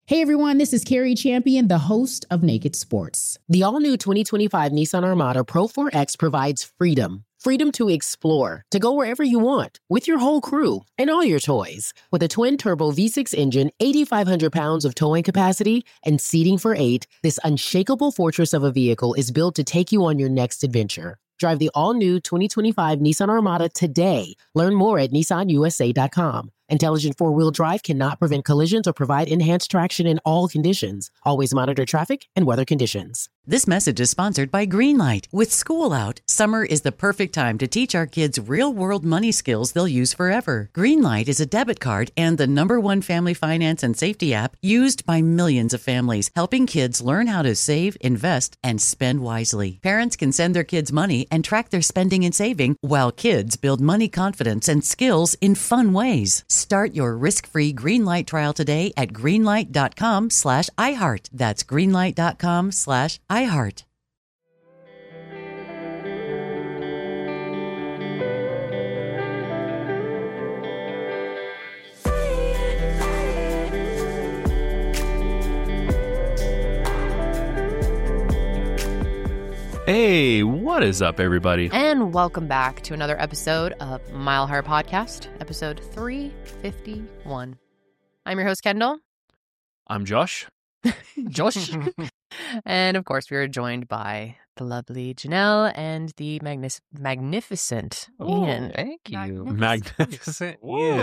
Hey everyone, this is Carrie Champion, the host of Naked Sports. The all-new 2025 Nissan Armada Pro 4X provides freedom. Freedom to explore, to go wherever you want, with your whole crew and all your toys. With a twin-turbo V6 engine, 8,500 pounds of towing capacity, and seating for 8, this unshakable fortress of a vehicle is built to take you on your next adventure. Drive the all-new 2025 Nissan Armada today. Learn more at nissanusa.com. Intelligent four-wheel drive cannot prevent collisions or provide enhanced traction in all conditions. Always monitor traffic and weather conditions. This message is sponsored by Greenlight. With school out, summer is the perfect time to teach our kids real-world money skills they'll use forever. Greenlight is a debit card and the #1 family finance and safety app used by millions of families, helping kids learn how to save, invest, and spend wisely. Parents can send their kids money and track their spending and saving, while kids build money confidence and skills in fun ways. Start your risk-free Greenlight trial today at greenlight.com/iHeart. That's greenlight.com/iHeart. Hey, what is up, everybody? And welcome back to another episode of Mile Higher Podcast, episode 351. I'm your host, Kendall. I'm Josh. Josh. And of course, we are joined by the lovely Janelle and the magnificent Ian. Thank you. Magnificent.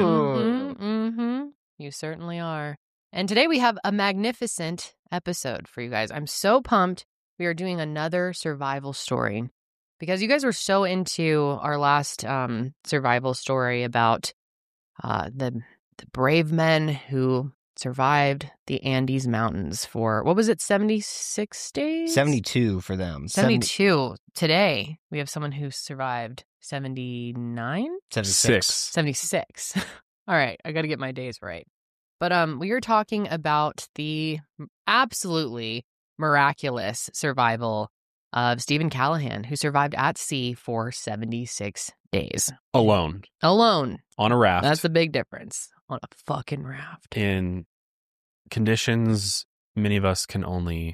You certainly are. And today we have a magnificent episode for you guys. I'm so pumped. We are doing another survival story because you guys were so into our last survival story about the brave men who survived the Andes Mountains for, what was it, 76 days? 72 for them. 72. Today, we have someone who survived 79? 76. All right, I got to get my days right. But we are talking about the absolutely miraculous survival of Stephen Callahan, who survived at sea for 76 days. Alone. On a raft. That's the big difference. On a fucking raft. In conditions many of us can't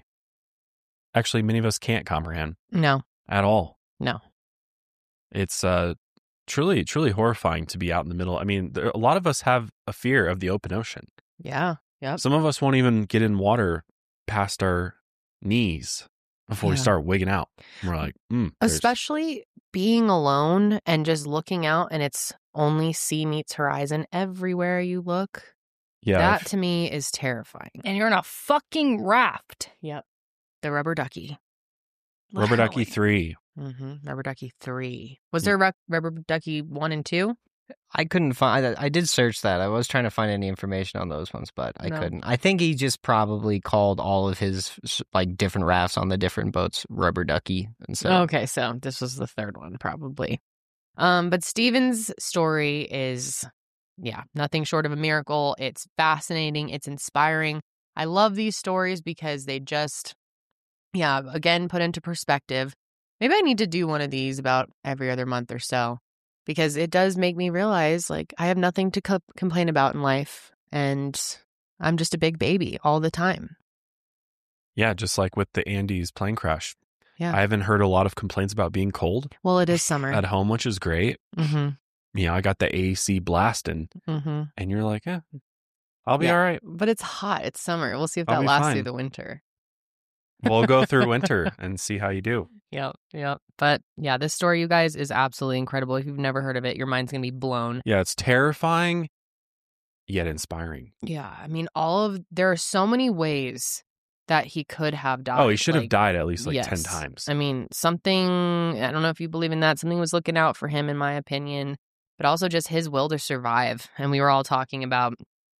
comprehend. No. At all. No. It's truly, truly horrifying to be out in the middle. I mean, a lot of us have a fear of the open ocean. Yeah. Yep. Some of us won't even get in water past our knees before we start wigging out. We're like, especially being alone and just looking out and it's only sea meets horizon everywhere you look. Yeah. That to me is terrifying. And you're in a fucking raft. Yep. The Rubber Ducky. Rubber Ducky 3. Rubber Ducky 3. Was there Rubber Ducky 1 and 2? I couldn't find. I did search that. I was trying to find any information on those ones, but I couldn't. I think he just probably called all of his like different rafts on the different boats Rubber Ducky, and so. Okay, so this was the third one, probably. But Stephen's story is, nothing short of a miracle. It's fascinating. It's inspiring. I love these stories because they just, again, put into perspective. Maybe I need to do one of these about every other month or so. Because it does make me realize, like, I have nothing to complain about in life, and I'm just a big baby all the time. Yeah, just like with the Andes plane crash. Yeah. I haven't heard a lot of complaints about being cold. Well, it is summer. At home, which is great. I got the AC blasting, and you're like, I'll be all right. But it's hot. It's summer. We'll see if that lasts through the winter. We'll go through winter and see how you do. Yep. But this story, you guys, is absolutely incredible. If you've never heard of it, your mind's going to be blown. Yeah, it's terrifying, yet inspiring. Yeah, I mean, there are so many ways that he could have died. Oh, he should have died at least 10 times. I mean, I don't know if you believe in that, something was looking out for him, in my opinion, but also just his will to survive. And we were all talking about,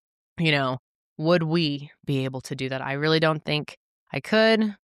would we be able to do that? I really don't think I could.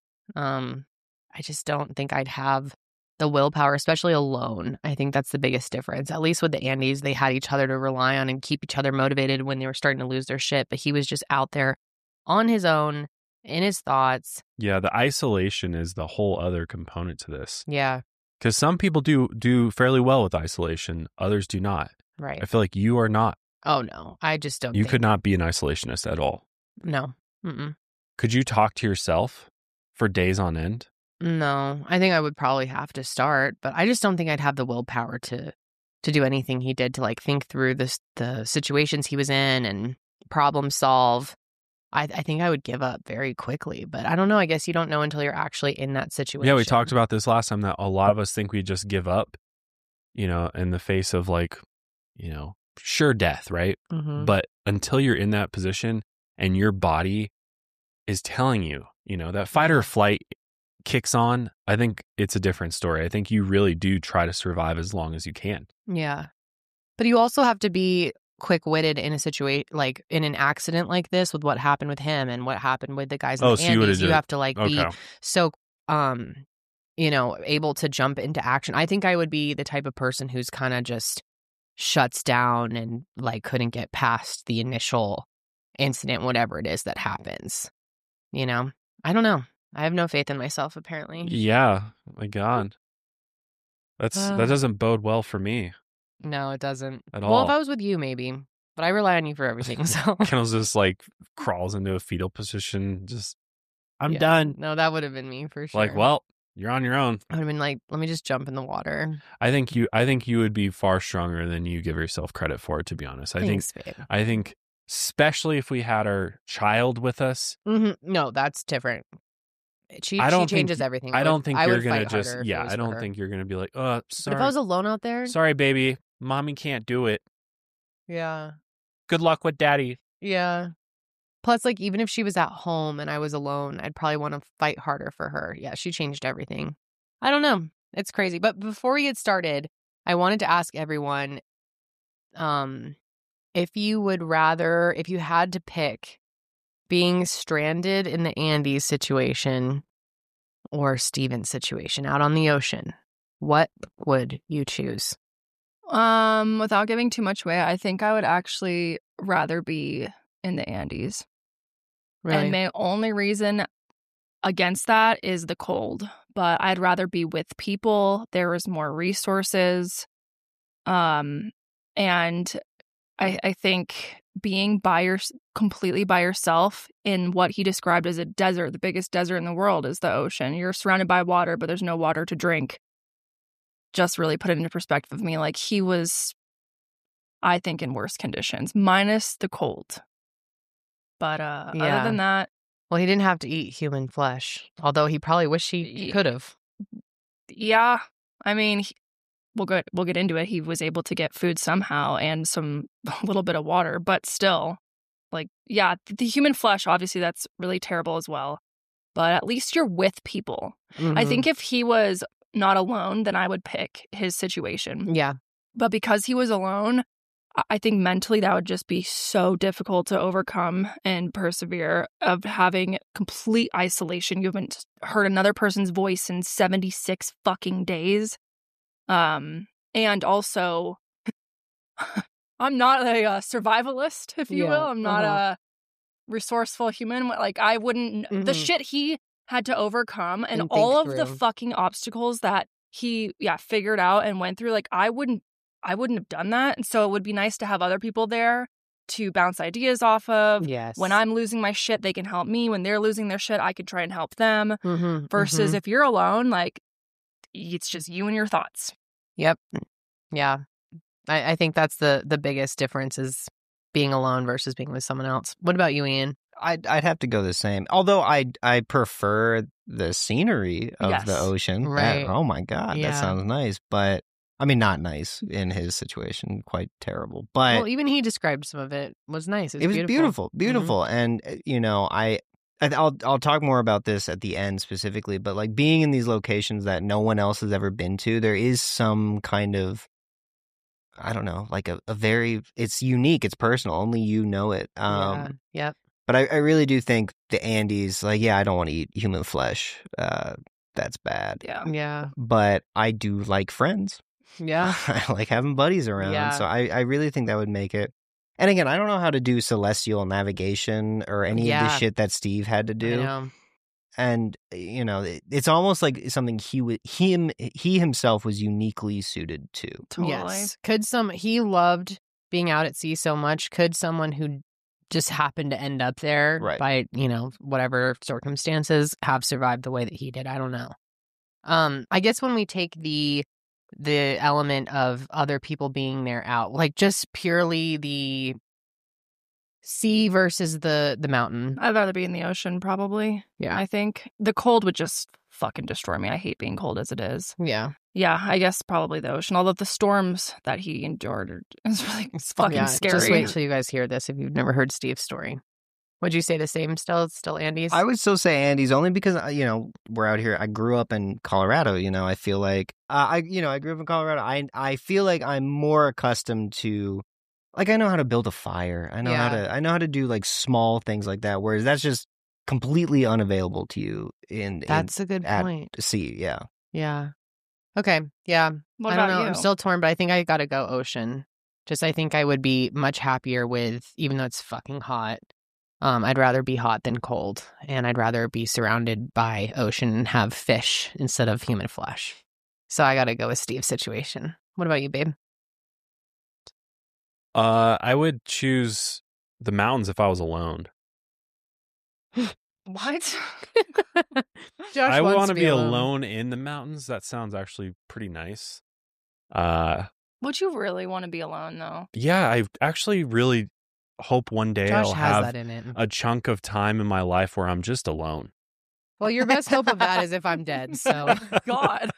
I just don't think I'd have the willpower, especially alone. I think that's the biggest difference. At least with the Andes, they had each other to rely on and keep each other motivated when they were starting to lose their shit. But he was just out there on his own, in his thoughts. Yeah, the isolation is the whole other component to this. Yeah. Because some people do fairly well with isolation. Others do not. Right. I feel like you are not. Oh, no. I just don't You could not be an isolationist at all. No. Mm-mm. Could you talk to yourself for days on end? No, I think I would probably have to start, but I just don't think I'd have the willpower to do anything he did, to like think through the situations he was in and problem solve. I think I would give up very quickly, but I don't know. I guess you don't know until you're actually in that situation. Yeah, we talked about this last time, that a lot of us think we just give up, in the face of like, sure death, right? Mm-hmm. But until you're in that position and your body is telling you, that fight or flight kicks on, I think it's a different story. I think you really do try to survive as long as you can. Yeah. But you also have to be quick-witted in a situation, like in an accident like this, with what happened with him and what happened with the guys in the Andes. You have to like be so able to jump into action. I think I would be the type of person who's kind of just shuts down and like couldn't get past the initial incident, whatever it is that happens. I don't know. I have no faith in myself, apparently. Yeah, my God. That doesn't bode well for me. No, it doesn't. At all. Well, if I was with you, maybe. But I rely on you for everything, so. Kendall's just like crawls into a fetal position, just, I'm done. No, that would have been me for sure. Like, well, you're on your own. I would have been like, let me just jump in the water. I think you would be far stronger than you give yourself credit for, to be honest. Thanks, babe. I think especially if we had our child with us. Mm-hmm. No, that's different. She changes everything. I don't think you're going to just, I don't think you're going to be like, oh, sorry. But if I was alone out there? Sorry, baby. Mommy can't do it. Yeah. Good luck with daddy. Yeah. Plus, like, even if she was at home and I was alone, I'd probably want to fight harder for her. Yeah, she changed everything. I don't know. It's crazy. But before we get started, I wanted to ask everyone, if you had to pick being stranded in the Andes situation or Steven's situation out on the ocean, what would you choose? Without giving too much away, I think I would actually rather be in the Andes. Really? And my only reason against that is the cold. But I'd rather be with people. There is more resources. And I think being completely by yourself in what he described as a desert, the biggest desert in the world is the ocean. You're surrounded by water, but there's no water to drink. Just really put it into perspective of me. Like, he was, I think, in worse conditions, minus the cold. But other than that. Well, he didn't have to eat human flesh, although he probably wished he could have. Yeah. I mean, we'll get into it. He was able to get food somehow and a little bit of water, but still, like, yeah, the human flesh, obviously that's really terrible as well. But at least you're with people. Mm-hmm. I think if he was not alone, then I would pick his situation. Yeah. But because he was alone, I think mentally that would just be so difficult to overcome and persevere, of having complete isolation. You haven't heard another person's voice in 76 fucking days. And also, I'm not a survivalist, if you will. I'm not a resourceful human. Like, I wouldn't, the shit he had to overcome and all of the fucking obstacles that he, figured out and went through, like, I wouldn't have done that. And so it would be nice to have other people there to bounce ideas off of. Yes. When I'm losing my shit, they can help me. When they're losing their shit, I could try and help them. Versus if you're alone, like, it's just you and your thoughts. Yep. Yeah. I think that's the biggest difference, is being alone versus being with someone else. What about you, Ian? I'd have to go the same. Although I prefer the scenery of the ocean. Right. Oh my God, that sounds nice. But I mean, not nice in his situation, quite terrible. But well, even he described some of it was nice. It was beautiful. And I'll talk more about this at the end specifically. But like, being in these locations that no one else has ever been to, there is some kind of, I don't know, like a very, it's unique, it's personal, only you know it. Yep. But I really do think the Andes, like, I don't want to eat human flesh. That's bad. Yeah. But I do like friends. Yeah. I like having buddies around. Yeah. So I really think that would make it. And again, I don't know how to do celestial navigation or any of the shit that Steve had to do. I know. And, it's almost like something he himself was uniquely suited to. Totally. Yes. He loved being out at sea so much. Could someone who just happened to end up there Right. by, whatever circumstances, have survived the way that he did. I don't know. I guess when we take the element of other people being there out, like just purely the sea versus the mountain. I'd rather be in the ocean, probably. Yeah. I think the cold would just fucking destroy me. I hate being cold as it is. Yeah. Yeah, I guess probably the ocean. Although the storms that he endured is really fucking scary. Just wait till you guys hear this if you've never heard Steve's story. Would you say the same still? It's still Andy's? I would still say Andy's only because, we're out here. I grew up in Colorado. I feel like I grew up in Colorado. I feel like I'm more accustomed to, like, I know how to build a fire. I know how to do like small things like that. Whereas that's just completely unavailable to you That's a good point. At sea. Yeah. Yeah. Okay. Yeah. What I don't about know. you? I'm still torn, but I think I got to go ocean. I think I would be much happier with, even though it's fucking hot. I'd rather be hot than cold, and I'd rather be surrounded by ocean and have fish instead of human flesh. So I got to go with Steve's situation. What about you, babe? I would choose the mountains if I was alone. What? Josh I wants want to be alone in the mountains. That sounds actually pretty nice. Would you really want to be alone, though? Yeah, I actually really hope one day Josh I'll has have that in it. a chunk of time in my life where I'm just alone. Well, your best hope of that is if I'm dead. So God.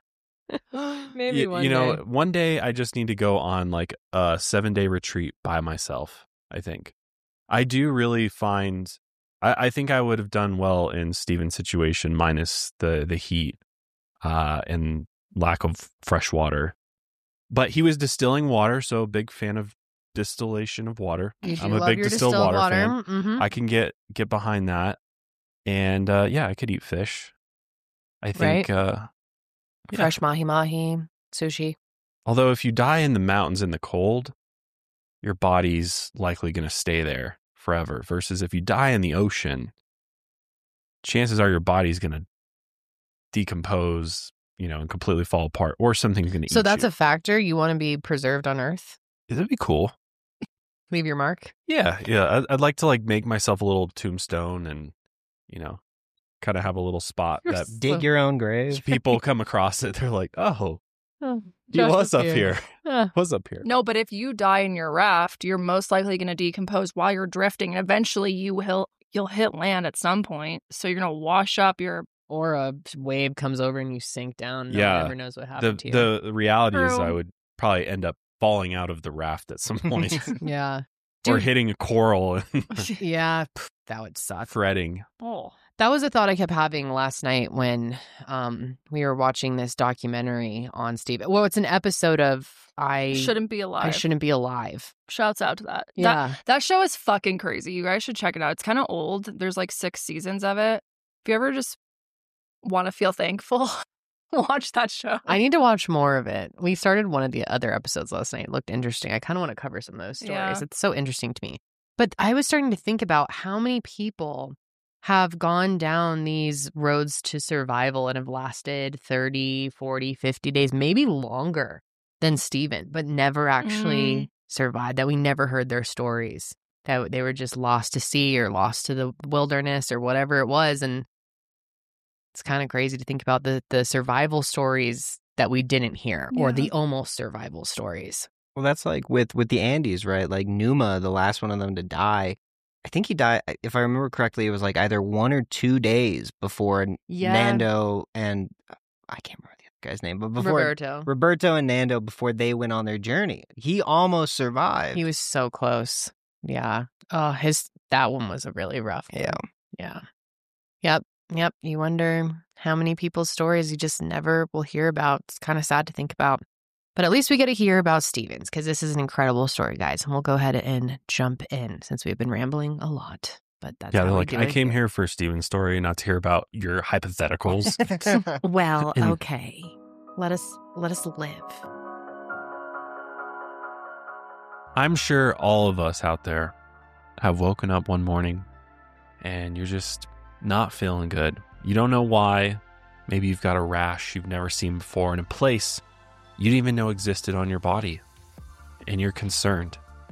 maybe one day. One day I just need to go on like a 7-day retreat by myself. I think I do really find. I think I would have done well in Steven's situation, minus the heat and lack of fresh water. But he was distilling water, so big fan of distillation of water. I'm a big distilled water fan. Mm-hmm. I can get behind that, and I could eat fish. I think Fresh mahi, sushi. Although if you die in the mountains in the cold, your body's likely going to stay there forever. Versus if you die in the ocean, chances are your body's going to decompose, and completely fall apart, or something's going to eat you. So that's a factor. You want to be preserved on Earth? That'd be cool. Leave your mark? Yeah. I'd like to like make myself a little tombstone and, kind of have a little spot that Dig your own grave. people come across it. They're like, oh, he Josh was up here. here. Was up here. No, but if you die in your raft, you're most likely going to decompose while you're drifting, and eventually you'll hit land at some point. So you're going to wash up your... Or a wave comes over and you sink down. No one ever knows what happened to you. The reality is True. I would probably end up falling out of the raft at some point. Yeah. Or hitting a coral and Yeah. That would suck. fretting. Oh. That was a thought I kept having last night when we were watching this documentary on Steve. Well, it's an episode of I Shouldn't Be Alive. I Shouldn't Be Alive. Shouts out to that. Yeah. That show is fucking crazy. You guys should check it out. It's kind of old. There's like 6 seasons of it. If you ever just want to feel thankful, watch that show. I need to watch more of it. We started one of the other episodes last night. It looked interesting. I kind of want to cover some of those stories. Yeah. It's so interesting to me. But I was starting to think about how many people have gone down these roads to survival and have lasted 30, 40, 50 days, maybe longer than Steven, but never actually survived, that we never heard their stories, that they were just lost to sea or lost to the wilderness or whatever it was. And it's kind of crazy to think about the survival stories that we didn't hear, or the almost survival stories. Well, that's like with the Andes, right? Like Numa, the last one of them to die. I think he died, if I remember correctly, it was like either 1 or 2 days before Nando and I can't remember the other guy's name, but before Roberto and Nando, before they went on their journey. He almost survived. He was so close. Yeah. Oh, that one was a really rough one. Yeah. Yeah. Yep. You wonder how many people's stories you just never will hear about. It's kind of sad to think about. But at least we get to hear about Steven's, because this is an incredible story, guys. And we'll go ahead and jump in since we've been rambling a lot. But that's Yeah, how they're we like, do I it came here for Steven's story, not to hear about your hypotheticals. Well, And- okay. Let us live. I'm sure all of us out there have woken up one morning and you're just not feeling good. You don't know why. Maybe you've got a rash you've never seen before in a place you didn't even know existed on your body, and you're concerned.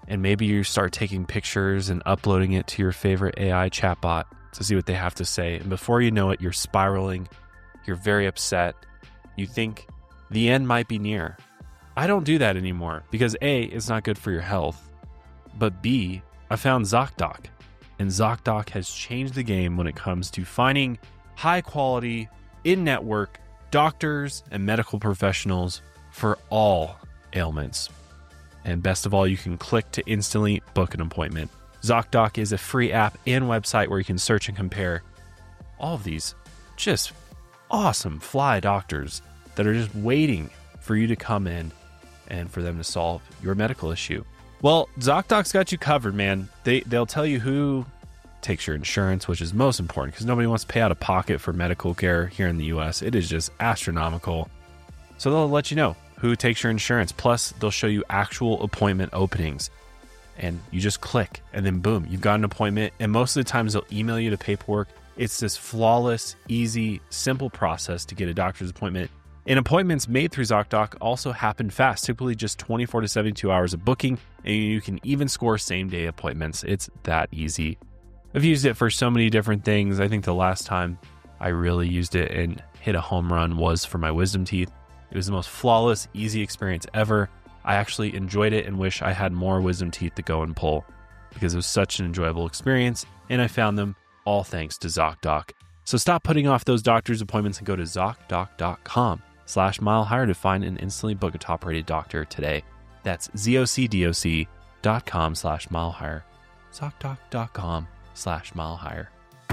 and maybe you start taking pictures and uploading it to your favorite AI chatbot to see what they have to say. And before you know it, you're spiraling. You're very upset. You think the end might be near. I don't do that anymore because A, it's not good for your health, but B, I found ZocDoc. And ZocDoc has changed the game when it comes to finding high quality, in-network doctors and medical professionals for all ailments. And best of all, you can click to instantly book an appointment. ZocDoc is a free app and website where you can search and compare all of these just awesome fly doctors that are just waiting for you to come in and for them to solve your medical issue. Well, ZocDoc's got you covered, man. They'll tell you who takes your insurance, which is most important because nobody wants to pay out of pocket for medical care here in the US. It is just astronomical. So they'll let you know who takes your insurance. Plus, they'll show you actual appointment openings. And you just click and then boom, you've got an appointment. And most of the times they'll email you the paperwork. It's this flawless, easy, simple process to get a doctor's appointment. And appointments made through ZocDoc also happen fast, typically just 24 to 72 hours of booking, and you can even score same-day appointments. It's that easy. I've used it for so many different things. I think the last time I really used it and hit a home run was for my wisdom teeth. It was the most flawless, easy experience ever. I actually enjoyed it and wish I had more wisdom teeth to go and pull because it was such an enjoyable experience, and I found them all thanks to ZocDoc. So stop putting off those doctor's appointments and go to ZocDoc.com/milehigher to find and instantly book a top-rated doctor today. That's ZocDoc.com/milehigher. ZocDoc.com/milehigher.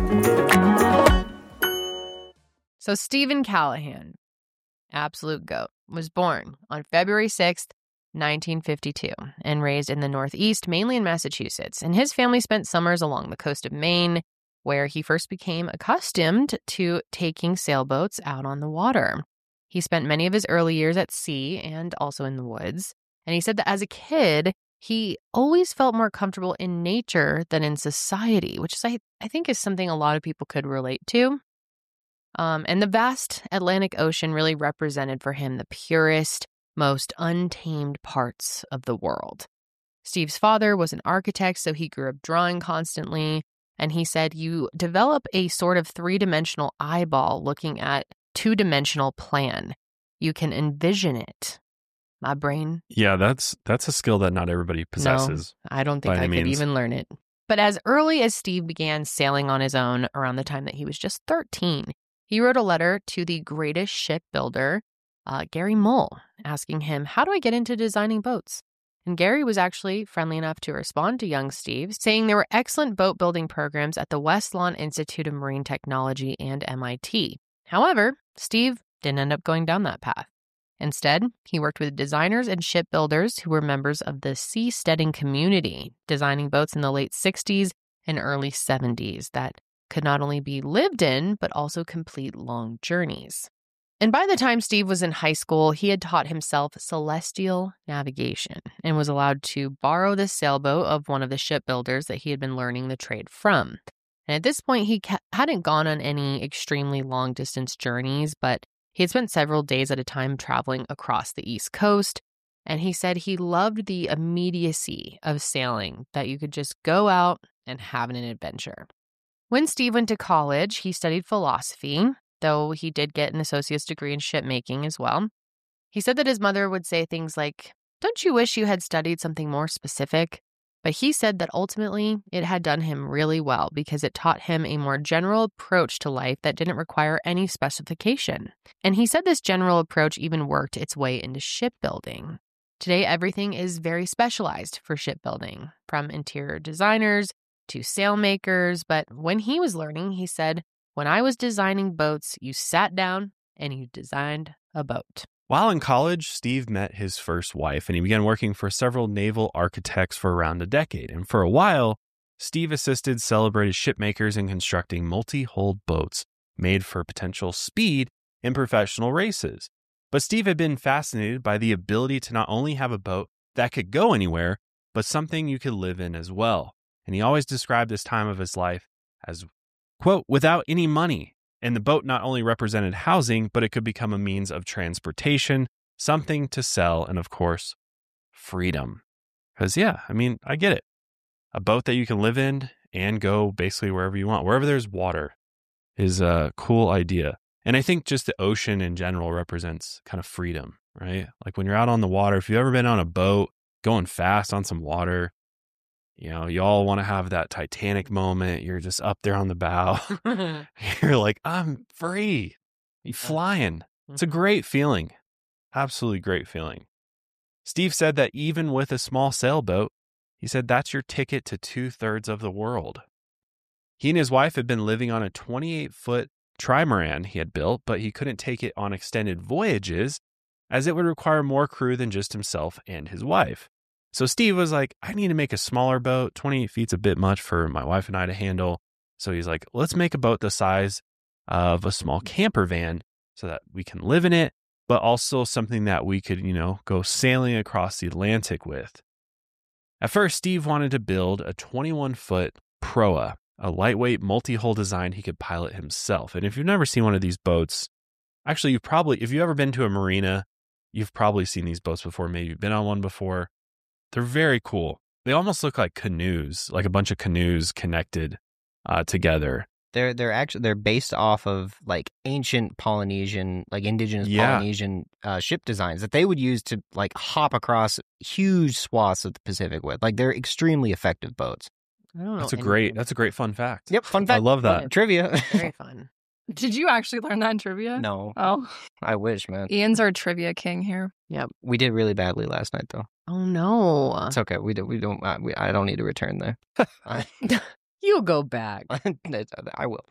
So Stephen Callahan, absolute GOAT, was born on February 6th, 1952, and raised in the Northeast, mainly in Massachusetts. And his family spent summers along the coast of Maine, where he first became accustomed to taking sailboats out on the water. He spent many of his early years at sea and also in the woods. And he said that as a kid, he always felt more comfortable in nature than in society, which is, I think is something a lot of people could relate to. And the vast Atlantic Ocean really represented for him the purest, most untamed parts of the world. Steve's father was an architect, so he grew up drawing constantly. And he said you develop a sort of three-dimensional eyeball looking at two-dimensional plan. You can envision it. My brain. Yeah, that's a skill that not everybody possesses. No, I don't think I could even learn it. But as early as Steve began sailing on his own around the time that he was just 13, he wrote a letter to the greatest shipbuilder, Gary Mull, asking him, how do I get into designing boats? And Gary was actually friendly enough to respond to young Steve, saying there were excellent boat building programs at the West Lawn Institute of Marine Technology and MIT. However, Steve didn't end up going down that path. Instead, he worked with designers and shipbuilders who were members of the seasteading community, designing boats in the late 60s and early 70s that could not only be lived in, but also complete long journeys. And by the time Steve was in high school, he had taught himself celestial navigation and was allowed to borrow the sailboat of one of the shipbuilders that he had been learning the trade from. And at this point, he hadn't gone on any extremely long-distance journeys, but he had spent several days at a time traveling across the East Coast. And he said he loved the immediacy of sailing, that you could just go out and have an adventure. When Steve went to college, he studied philosophy, though he did get an associate's degree in shipmaking as well. He said that his mother would say things like, "Don't you wish you had studied something more specific?" But he said that ultimately it had done him really well because it taught him a more general approach to life that didn't require any specification. And he said this general approach even worked its way into shipbuilding. Today, everything is very specialized for shipbuilding, from interior designers to sailmakers. But when he was learning, he said, when I was designing boats, you sat down and you designed a boat. While in college, Steve met his first wife, and he began working for several naval architects for around a decade. And for a while, Steve assisted celebrated shipmakers in constructing multi-hulled boats made for potential speed in professional races. But Steve had been fascinated by the ability to not only have a boat that could go anywhere, but something you could live in as well. And he always described this time of his life as, quote, without any money. And the boat not only represented housing, but it could become a means of transportation, something to sell, and of course, freedom. Because, yeah, I mean, I get it. A boat that you can live in and go basically wherever you want, wherever there's water, is a cool idea. And I think just the ocean in general represents kind of freedom, right? Like when you're out on the water, if you've ever been on a boat going fast on some water, you know, you all want to have that Titanic moment. You're just up there on the bow. You're like, I'm free. You're flying. It's a great feeling. Absolutely great feeling. Steve said that even with a small sailboat, he said that's your ticket to 2/3 of the world. He and his wife had been living on a 28-foot trimaran he had built, but he couldn't take it on extended voyages as it would require more crew than just himself and his wife. So Steve was like, I need to make a smaller boat. 28 feet's a bit much for my wife and I to handle. So he's like, let's make a boat the size of a small camper van so that we can live in it, but also something that we could, go sailing across the Atlantic with. At first, Steve wanted to build a 21-foot proa, a lightweight multi-hull design he could pilot himself. And if you've never seen one of these boats, actually, if you've ever been to a marina, you've probably seen these boats before. Maybe you've been on one before. They're very cool. They almost look like canoes, like a bunch of canoes connected together. They're based off of like ancient Polynesian, like indigenous Polynesian ship designs that they would use to like hop across huge swaths of the Pacific with. Like they're extremely effective boats. I don't know. That's a great fun fact. Yep, fun fact. I love that. Trivia. Very fun. Did you actually learn that in trivia? No. Oh, I wish, man. Ian's our trivia king here. Yep. We did really badly last night, though. Oh no. It's okay. I don't need to return there. You'll go back. I will.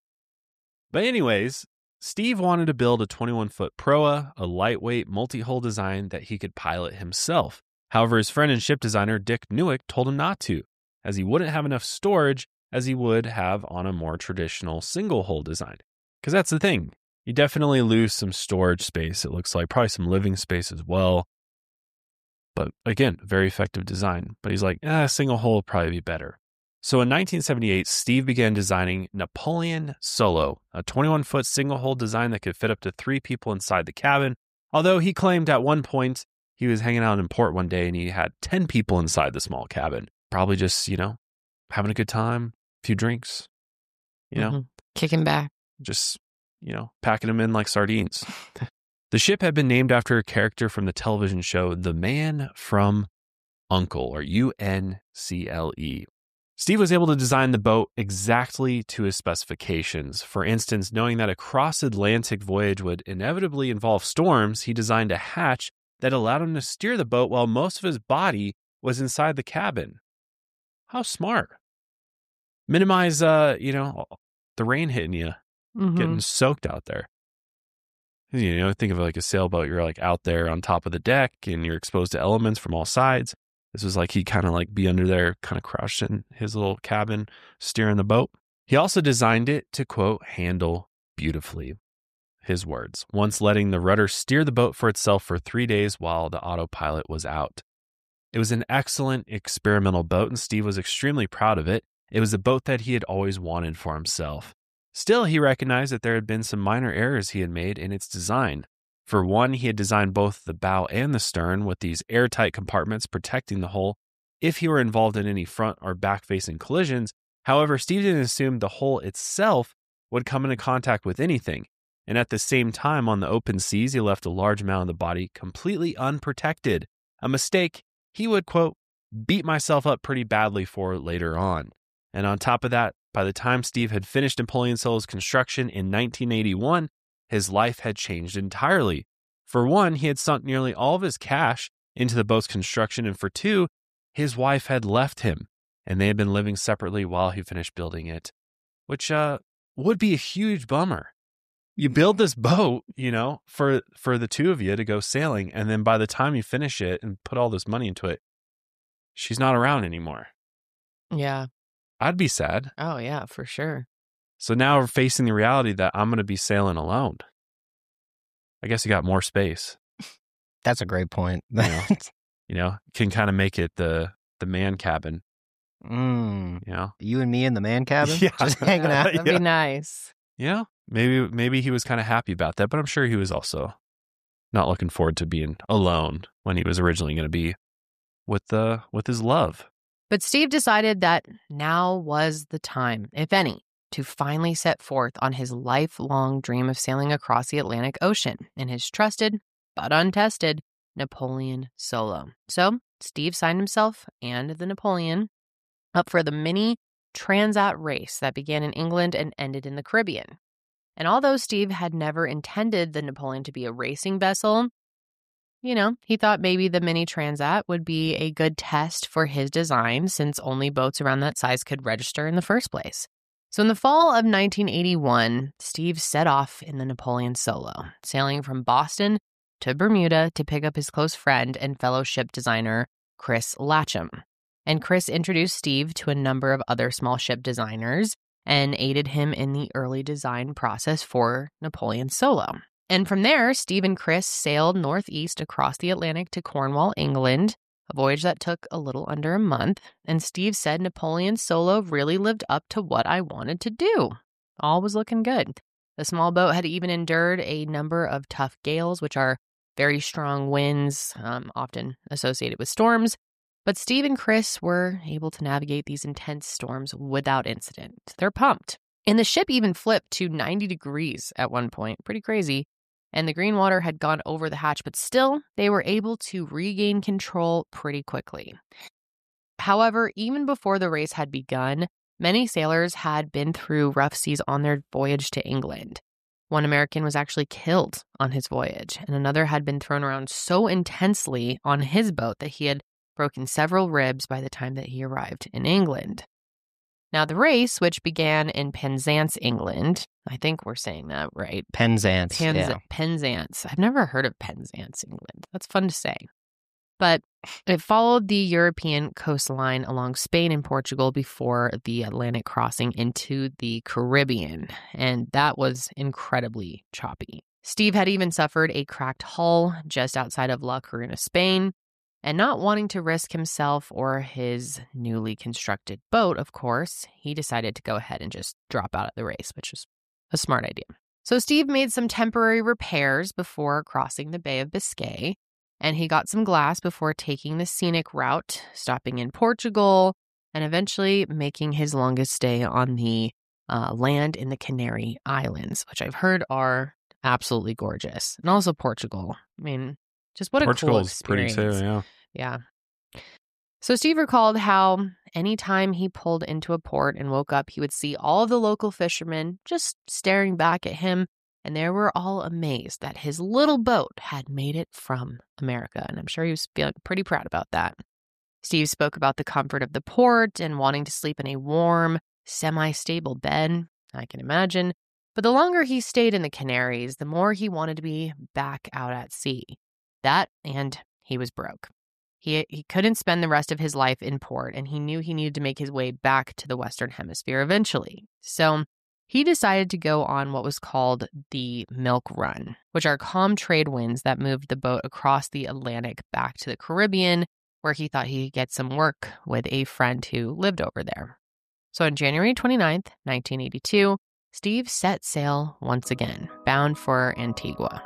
But anyways, Steve wanted to build a 21-foot proa, a lightweight multi-hull design that he could pilot himself. However, his friend and ship designer Dick Newick told him not to, as he wouldn't have enough storage as he would have on a more traditional single-hull design. Because that's the thing. You definitely lose some storage space, it looks like. Probably some living space as well. But again, very effective design. But he's like, single hull would probably be better. So in 1978, Steve began designing Napoleon Solo, a 21-foot single-hull design that could fit up to 3 people inside the cabin. Although he claimed at one point he was hanging out in port one day and he had 10 people inside the small cabin. Probably just, having a good time, a few drinks, Kicking back. just, packing them in like sardines. The ship had been named after a character from the television show The Man from Uncle, or UNCLE. Steve was able to design the boat exactly to his specifications. For instance, knowing that a cross-Atlantic voyage would inevitably involve storms, he designed a hatch that allowed him to steer the boat while most of his body was inside the cabin. How smart. Minimize, the rain hitting you, getting soaked out there. Think of it like a sailboat. You're like out there on top of the deck and you're exposed to elements from all sides. This was like he'd kind of like be under there, kind of crouched in his little cabin, steering the boat. He also designed it to, quote, handle beautifully. His words, once letting the rudder steer the boat for itself for 3 days while the autopilot was out. It was an excellent experimental boat, and Steve was extremely proud of it. It was a boat that he had always wanted for himself. Still, he recognized that there had been some minor errors he had made in its design. For one, he had designed both the bow and the stern with these airtight compartments protecting the hull if he were involved in any front or back-facing collisions. However, Steve didn't assume the hull itself would come into contact with anything. And at the same time, on the open seas, he left a large amount of the body completely unprotected. A mistake he would, quote, beat myself up pretty badly for later on. And on top of that, by the time Steve had finished Napoleon Solo's construction in 1981, his life had changed entirely. For one, he had sunk nearly all of his cash into the boat's construction, and for two, his wife had left him, and they had been living separately while he finished building it, which would be a huge bummer. You build this boat, for the two of you to go sailing, and then by the time you finish it and put all this money into it, she's not around anymore. Yeah. I'd be sad. Oh, yeah, for sure. So now we're facing the reality that I'm going to be sailing alone. I guess you got more space. That's a great point. Can kind of make it the man cabin. You and me in the man cabin? Yeah. Just hanging out. That'd be nice. Yeah. Maybe he was kind of happy about that, but I'm sure he was also not looking forward to being alone when he was originally going to be with his love. But Steve decided that now was the time, if any, to finally set forth on his lifelong dream of sailing across the Atlantic Ocean in his trusted but untested Napoleon Solo. So Steve signed himself and the Napoleon up for the mini Transat race that began in England and ended in the Caribbean. And although Steve had never intended the Napoleon to be a racing vessel, he thought maybe the mini Transat would be a good test for his design since only boats around that size could register in the first place. So in the fall of 1981, Steve set off in the Napoleon Solo, sailing from Boston to Bermuda to pick up his close friend and fellow ship designer, Chris Latcham. And Chris introduced Steve to a number of other small ship designers and aided him in the early design process for Napoleon Solo. And from there, Steve and Chris sailed northeast across the Atlantic to Cornwall, England, a voyage that took a little under a month. And Steve said Napoleon Solo really lived up to what I wanted to do. All was looking good. The small boat had even endured a number of tough gales, which are very strong winds, often associated with storms. But Steve and Chris were able to navigate these intense storms without incident. They're pumped. And the ship even flipped to 90 degrees at one point. Pretty crazy. And the green water had gone over the hatch, but still, they were able to regain control pretty quickly. However, even before the race had begun, many sailors had been through rough seas on their voyage to England. One American was actually killed on his voyage, and another had been thrown around so intensely on his boat that he had broken several ribs by the time that he arrived in England. Now, the race, which began in Penzance, England, I think we're saying that right. Penzance. Penzance. I've never heard of Penzance, England. That's fun to say. But it followed the European coastline along Spain and Portugal before the Atlantic crossing into the Caribbean, and that was incredibly choppy. Steve had even suffered a cracked hull just outside of La Coruña, Spain, and not wanting to risk himself or his newly constructed boat, of course, he decided to go ahead and just drop out of the race, which was a smart idea. So Steve made some temporary repairs before crossing the Bay of Biscay, and he got some glass before taking the scenic route, stopping in Portugal, and eventually making his longest stay on the land in the Canary Islands, which I've heard are absolutely gorgeous. And also Portugal. I mean, just what a cool experience. Portugal's pretty too, yeah. Yeah. So Steve recalled how anytime he pulled into a port and woke up, he would see all of the local fishermen just staring back at him, and they were all amazed that his little boat had made it from America, and I'm sure he was feeling pretty proud about that. Steve spoke about the comfort of the port and wanting to sleep in a warm, semi-stable bed, I can imagine, but the longer he stayed in the Canaries, the more he wanted to be back out at sea. That, and he was broke. He couldn't spend the rest of his life in port, and he knew he needed to make his way back to the Western Hemisphere eventually. So he decided to go on what was called the Milk Run, which are calm trade winds that moved the boat across the Atlantic back to the Caribbean, where he thought he could get some work with a friend who lived over there. So on January 29th, 1982, Steve set sail once again, bound for Antigua.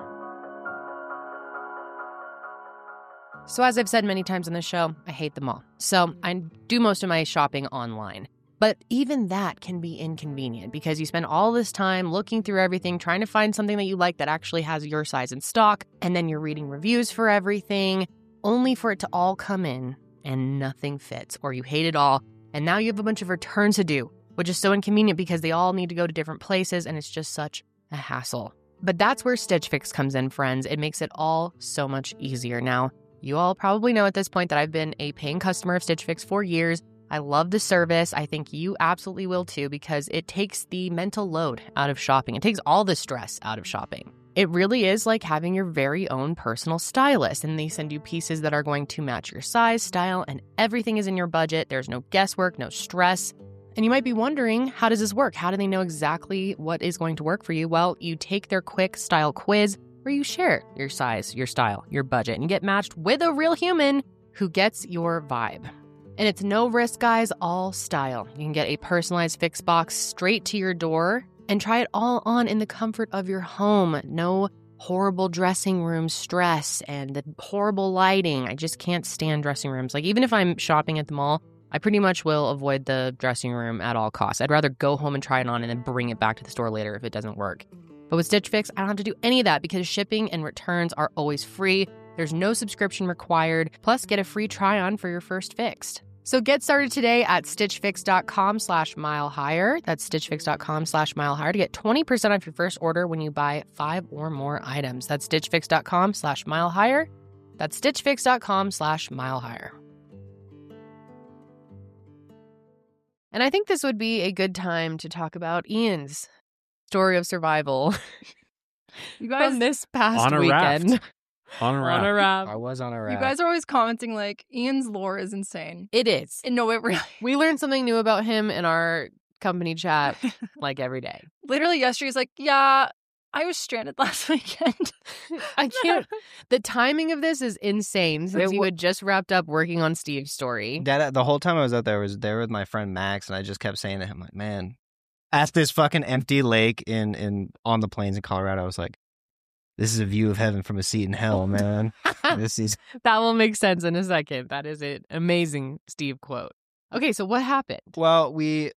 So as I've said many times on the show, I hate them all. So I do most of my shopping online. But even that can be inconvenient because you spend all this time looking through everything, trying to find something that you like that actually has your size in stock, and then you're reading reviews for everything, only for it to all come in and nothing fits, or you hate it all, and now you have a bunch of returns to do, which is so inconvenient because they all need to go to different places, and it's just such a hassle. But that's where Stitch Fix comes in, friends. It makes it all so much easier. Now, you all probably know at this point that I've been a paying customer of Stitch Fix for years. I love the service. I think you absolutely will too, because it takes the mental load out of shopping. It takes all the stress out of shopping. It really is like having your very own personal stylist, and they send you pieces that are going to match your size, style, and everything is in your budget. There's no guesswork, no stress. And you might be wondering, how does this work? How do they know exactly what is going to work for you? Well, you take their quick style quiz where you share your size, your style, your budget, and get matched with a real human who gets your vibe. And it's no risk, guys, all style. You can get a personalized fix box straight to your door and try it all on in the comfort of your home. No horrible dressing room stress and the horrible lighting. I just can't stand dressing rooms. Like, even if I'm shopping at the mall, I pretty much will avoid the dressing room at all costs. I'd rather go home and try it on and then bring it back to the store later if it doesn't work. But with Stitch Fix, I don't have to do any of that because shipping and returns are always free. There's no subscription required. Plus, get a free try-on for your first fixed. So get started today at stitchfix.com/milehigher. That's stitchfix.com/milehigher to get 20% off your first order when you buy 5 or more items. That's stitchfix.com/milehigher. That's stitchfix.com/milehigher. And I think this would be a good time to talk about Ian's story of survival You guys, from this past On a weekend. raft. On a raft. On a raft. I was on a raft. you guys are always commenting like Ian's lore is insane. It is. And no, it really. We learn something new about him in our company chat like every day. Literally yesterday, he's like, yeah, I was stranded last weekend. I can't. The timing of this is insane since It you wa- had just wrapped up working on Steve's story. That the whole time I was out there, I was there with my friend Max, and I just kept saying to him, like, man, at this fucking empty lake in on the plains in Colorado, I was like, this is a view of heaven from a seat in hell, man. This is That will make sense in a second. That is an amazing Steve quote. Okay, so what happened? well, we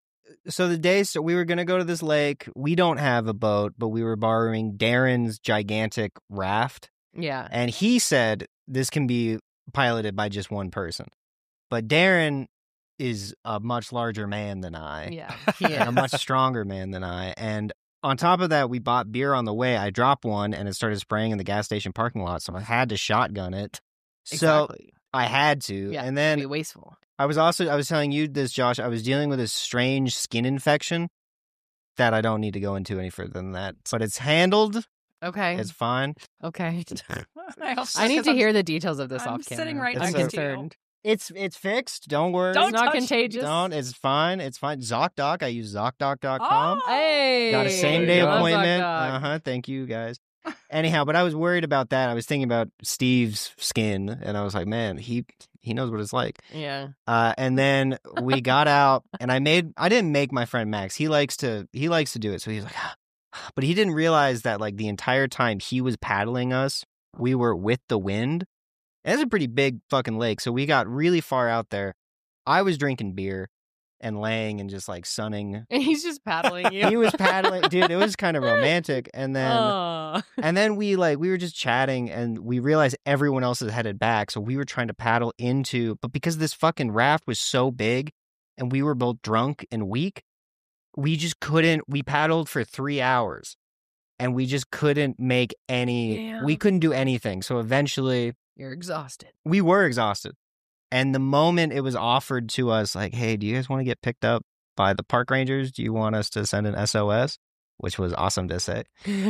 were gonna go to this lake. We don't have a boat, but we were borrowing Darren's gigantic raft, Yeah. and he said this can be piloted by just one person. But Darren is a much larger man than I. Yeah. And a much stronger man than I. And on top of that, we bought beer on the way. I dropped one and it started spraying in the gas station parking lot. So I had to shotgun it. So Exactly. I had to. Yeah, And it'd be then wasteful. I was telling you this, Josh, I was dealing with a strange skin infection that I don't need to go into any further than that. But it's handled. Okay. It's fine. Okay. I I need to hear the details of this I'm off camera. sitting right I'm next to you. concerned. It's fixed. Don't worry. Don't It's not touch- contagious. Don't. It's fine. It's fine. ZocDoc. I use ZocDoc.com. Oh. Hey. Got a same day Love appointment. ZocDoc. Thank you guys. Anyhow, but I was worried about that. I was thinking about Steve's skin, and I was like, man, he knows what it's like. Yeah. And then we got out, and I didn't make my friend Max. He likes to do it, so he's like, but he didn't realize that like the entire time he was paddling us, we were with the wind. And it's a pretty big fucking lake, so we got really far out there. I was drinking beer and laying and just like sunning. And he's just paddling you. He was paddling, dude. It was kind of romantic. And then Oh. and then we were just chatting and we realized everyone else is headed back. So we were trying to paddle but because this fucking raft was so big and we were both drunk and weak, we just couldn't. We paddled for 3 hours and we just couldn't make Damn. we couldn't do anything. So eventually You're exhausted. we were exhausted. And the moment it was offered to us, like, hey, do you guys want to get picked up by the park rangers? Do you want us to send an SOS? Which was awesome to say.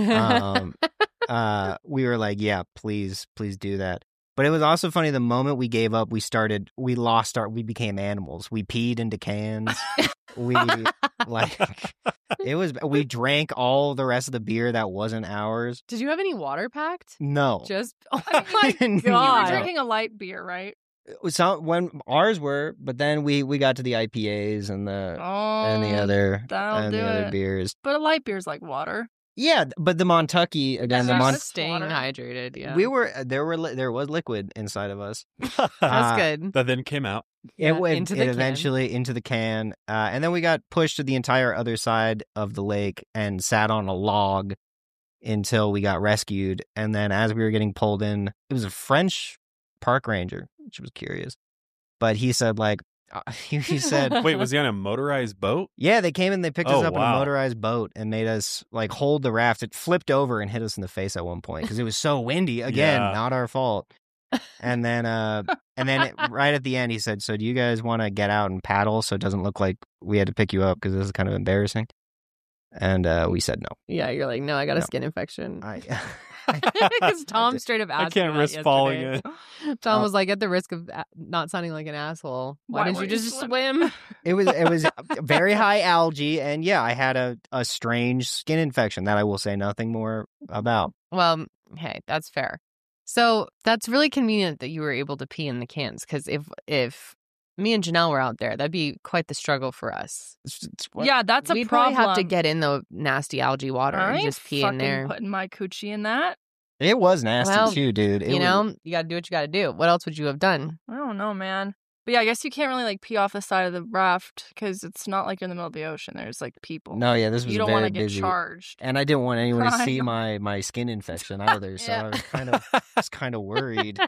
We were like, yeah, please do that. But it was also funny. The moment we gave up, we became animals. We peed into cans. We drank all the rest of the beer that wasn't ours. Did you have any water packed? No. Just, oh I my mean, you were God. drinking a light beer, right? When ours were, but then we got to the IPAs and the other that'll do other it. beers. But a light beer's like water. Yeah, but the Montucky again, That's Just just staying water. hydrated, yeah. there was liquid inside of us. That's good. That then came out. Yeah, It went into the can. eventually into the can, and then we got pushed to the entire other side of the lake and sat on a log until we got rescued. And then as we were getting pulled in, it was a French park ranger, which was curious, but he said he said, Wait, was he on a motorized boat? yeah, they came and they picked us Oh, up in a wow. motorized boat and made us like hold the raft. It flipped over and hit us in the face at one point because it was so windy. Again, Yeah. not our fault. And then right at the end, he said, "So do you guys want to get out and paddle so it doesn't look like we had to pick you up because this is kind of embarrassing?" And we said no. Yeah, you're like, no, I got a No. skin infection. I Because Tom straight up asked I can't me that risk falling yesterday. in. Tom was like, at the risk of not sounding like an asshole, why Why didn't you weren't you just swimming? swim? It was very high algae, and yeah, I had a strange skin infection that I will say nothing more about. Well, hey, that's fair. So that's really convenient that you were able to pee in the cans, because if me and Janelle were out there, that'd be quite the struggle for us. Yeah, that's a We'd problem. probably have to get in the nasty algae water I and ain't just pee fucking in there. putting my coochie in that. It was nasty Well, too, dude. you know, you got to do what you got to do. What else would you have done? I don't know, man. But yeah, I guess you can't really like pee off the side of the raft because it's not like you're in the middle of the ocean. There's like people. No, yeah, this was You don't very want to get busy. charged. And I didn't want anyone to Crying. see my skin infection either, so Yeah. I was kind of worried.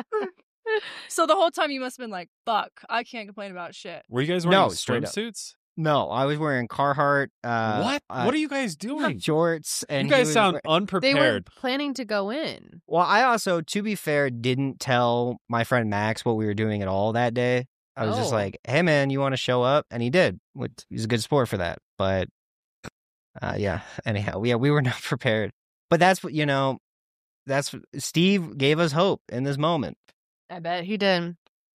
So the whole time you must have been like, fuck, I can't complain about shit. Were you guys wearing No, straight up. swimsuits? No, I was wearing Carhartt. What? What are you guys doing? Shorts, and You he guys was sound wearing- They were unprepared. planning to go in. Well, I also, to be fair, didn't tell my friend Max what we were doing at all that day. I was just Oh. like, "Hey, man, you want to show up?" And he did. He's a good sport for that. But yeah. Anyhow, yeah, we were not prepared. But that's what That's Steve gave us hope in this moment. I bet he did.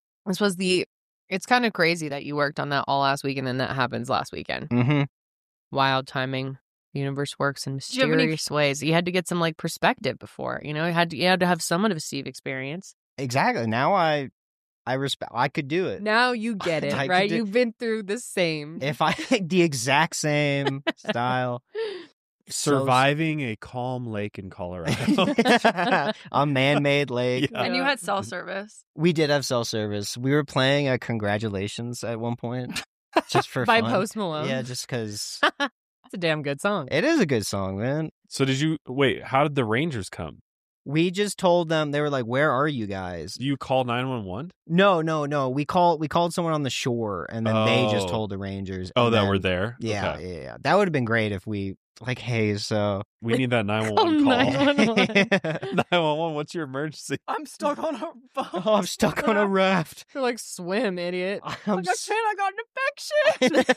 It's kind of crazy that you worked on that all last week and then that happens last weekend. Mm-hmm. Wild timing. The universe works in you have any- mysterious ways. You had to get some like perspective before, you had to have somewhat of a Steve experience. Exactly. Now I respect. I could do it. Now you get it, I could right? do- You've been through the same. If I the exact same style. Surviving a calm lake in Colorado. A man-made lake. Yeah. And you had cell service. We did have cell service. We were playing a Congratulations at one point, just for By fun. Post Malone. Yeah, just because It's a damn good song. it is a good song, man. So how did the Rangers come? We just told them, they were like, "Where are you guys?" Do you call 911? No. We called someone on the shore, and then they just Oh. told the Rangers. Oh, and that then- were there? Yeah, Okay. yeah. That would have been great if we hey, so We need that 911 call. 911. 911, what's your emergency? I'm stuck on a boat. oh, I'm stuck on a raft. You're like, swim, idiot. I'm Like, I got an infection.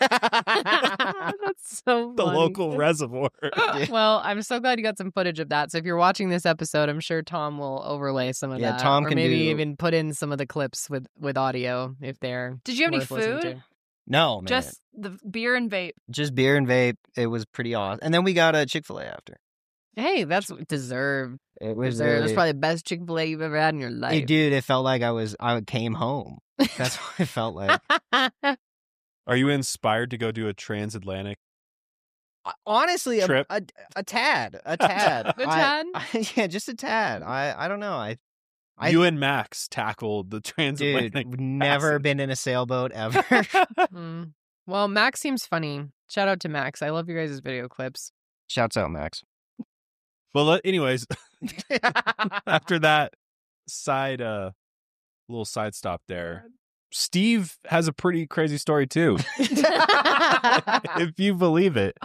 That's so The funny. local reservoir. Well, I'm so glad you got some footage of that. So if you're watching this episode, I'm sure Tom will overlay some of Yeah, that. Tom or can maybe do- even put in some of the clips with audio if they're Did you have any worth listening food? to. No, man. Just the beer and vape. Just beer and vape. It was pretty awesome. And then we got a Chick-fil-A after. Hey, that's deserved. It was Deserved. That's really- probably the best Chick-fil-A you've ever had in your life. Hey, dude, it felt like I came home. That's what it felt like. Are you inspired to go do a transatlantic? Honestly, Trip. a tad. A tad? Yeah, just a tad. I don't know. You and Max tackled the Dude, transatlantic. never passage. been in a sailboat ever. Mm. Well, Max seems funny. Shout out to Max. I love your guys' video clips. Shouts out, Max. Well, anyways, after that little side stop there, Steve has a pretty crazy story too. If you believe it,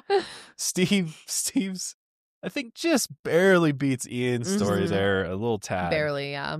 Steve's, I think, just barely beats Ian's story Mhm. there a little tad. Barely, yeah.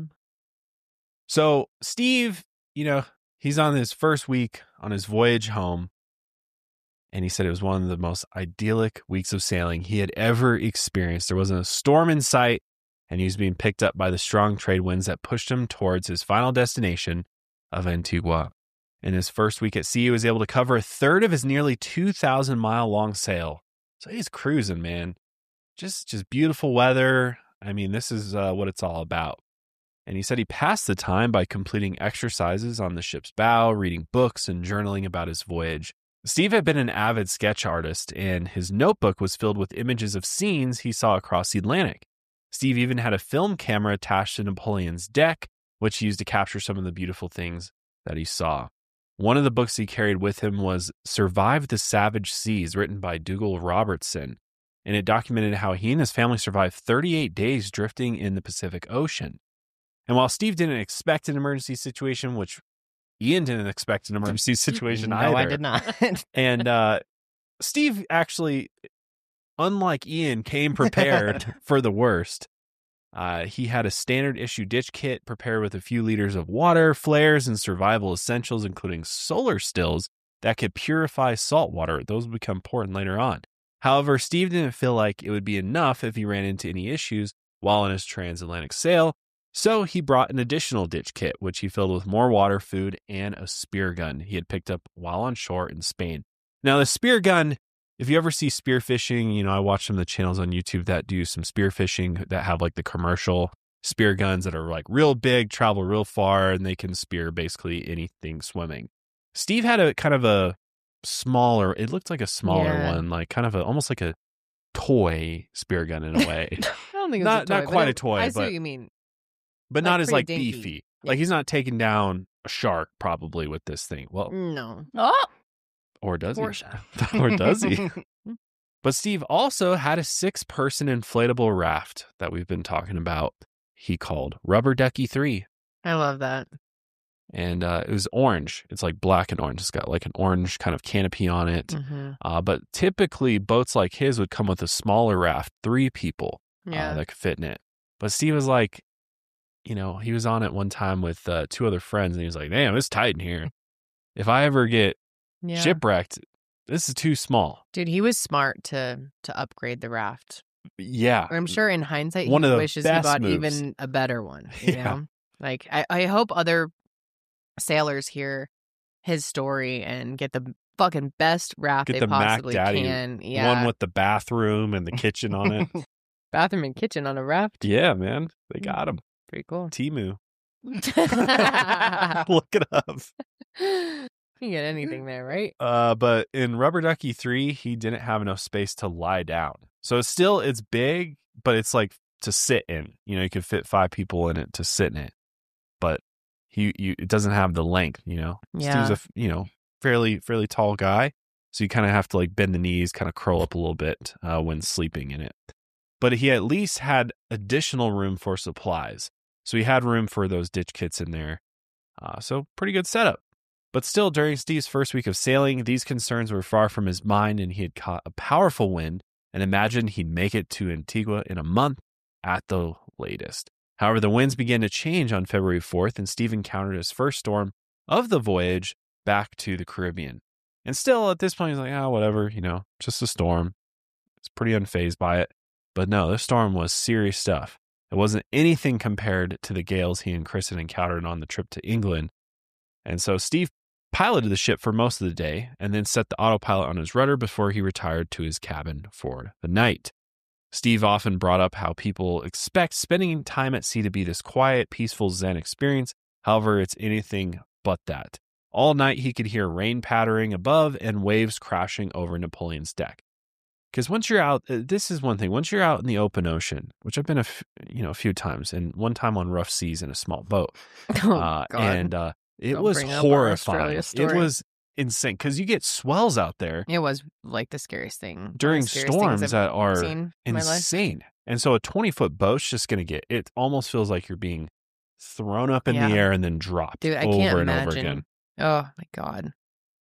So Steve, he's on his first week on his voyage home, and he said it was one of the most idyllic weeks of sailing he had ever experienced. There wasn't a storm in sight, and he was being picked up by the strong trade winds that pushed him towards his final destination of Antigua. In his first week at sea, he was able to cover a third of his nearly 2,000-mile-long sail. So he's cruising, man. Just beautiful weather. I mean, this is what it's all about. And he said he passed the time by completing exercises on the ship's bow, reading books, and journaling about his voyage. Steve had been an avid sketch artist, and his notebook was filled with images of scenes he saw across the Atlantic. Steve even had a film camera attached to Napoleon's deck, which he used to capture some of the beautiful things that he saw. One of the books he carried with him was Survive the Savage Seas, written by Dougal Robertson, and it documented how he and his family survived 38 days drifting in the Pacific Ocean. And while Steve didn't expect an emergency situation, which Ian didn't expect an emergency situation No, either. I did not. And Steve actually, unlike Ian, came prepared for the worst. He had a standard issue ditch kit prepared with a few liters of water, flares, and survival essentials, including solar stills that could purify salt water. Those would become important later on. However, Steve didn't feel like it would be enough if he ran into any issues while on his transatlantic sail. So he brought an additional ditch kit, which he filled with more water, food, and a spear gun he had picked up while on shore in Spain. Now, the spear gun, if you ever see spearfishing, I watch some of the channels on YouTube that do some spearfishing that have like the commercial spear guns that are like real big, travel real far, and they can spear basically anything swimming. Steve had a kind of a smaller, it looked like a smaller Yeah. one, like kind of almost like a toy spear gun in a way. don't think Not it's a toy. not quite a toy, I see but what you mean. but Like not as pretty like dinky. beefy. Yeah. Like he's not taking down a shark probably with this thing. Well, No. Oh, or does he? foreshadow. Or does he? But Steve also had a 6-person inflatable raft that we've been talking about. He called Rubber Ducky 3. I love that. And it was orange. It's like black and orange. It's got like an orange kind of canopy on it. Mm-hmm. But typically, boats like his would come with a smaller raft, 3 people Yeah. that could fit in it. But Steve was like, he was on it one time with 2 other friends, and he was like, damn, it's tight in here. If I ever get Yeah. shipwrecked, this is too small. Dude, he was smart to upgrade the raft. Yeah. I'm sure in hindsight, One he of the wishes he best bought moves. even a better one. You Yeah. know? Like, I hope other sailors hear his story and get the fucking best raft Get they the Mac possibly Daddy can. Yeah. One with the bathroom and the kitchen on it. bathroom and kitchen on a raft. Yeah, man. They got him. Pretty cool. Timu. you Look it up. can get anything there, right? But in Rubber Ducky 3, he didn't have enough space to lie down. So it's big, but it's like to sit in. You could fit 5 people in it to sit in it. But it doesn't have the length, Yeah. Steve's a fairly tall guy. So you kind of have to like bend the knees, kind of curl up a little bit when sleeping in it. But he at least had additional room for supplies. So he had room for those ditch kits in there. So pretty good setup. But still, during Steve's first week of sailing, these concerns were far from his mind, and he had caught a powerful wind and imagined he'd make it to Antigua in a month at the latest. However, the winds began to change on February 4th, and Steve encountered his first storm of the voyage back to the Caribbean. And still, at this point, he's like, whatever, just a storm. It's pretty unfazed by it. But no, this storm was serious stuff. It wasn't anything compared to the gales he and Chris had encountered on the trip to England. And so Steve piloted the ship for most of the day and then set the autopilot on his rudder before he retired to his cabin for the night. Steve often brought up how people expect spending time at sea to be this quiet, peaceful Zen experience. However, it's anything but that. All night he could hear rain pattering above and waves crashing over Napoleon's deck. Because once you're out, this is one thing. Once you're out in the open ocean, which I've been a few times, and one time on rough seas in a small boat, and it Don't was bring up our horrifying. Australia It story. was insane because you get swells out there It was like the scariest thing. One of the during scariest things storms I've that are seen in my life. insane. And so a 20-foot boat's just going to get, it almost feels like you're being thrown up in Yeah. the air and then dropped Dude, I over can't and over imagine. again. Oh my God.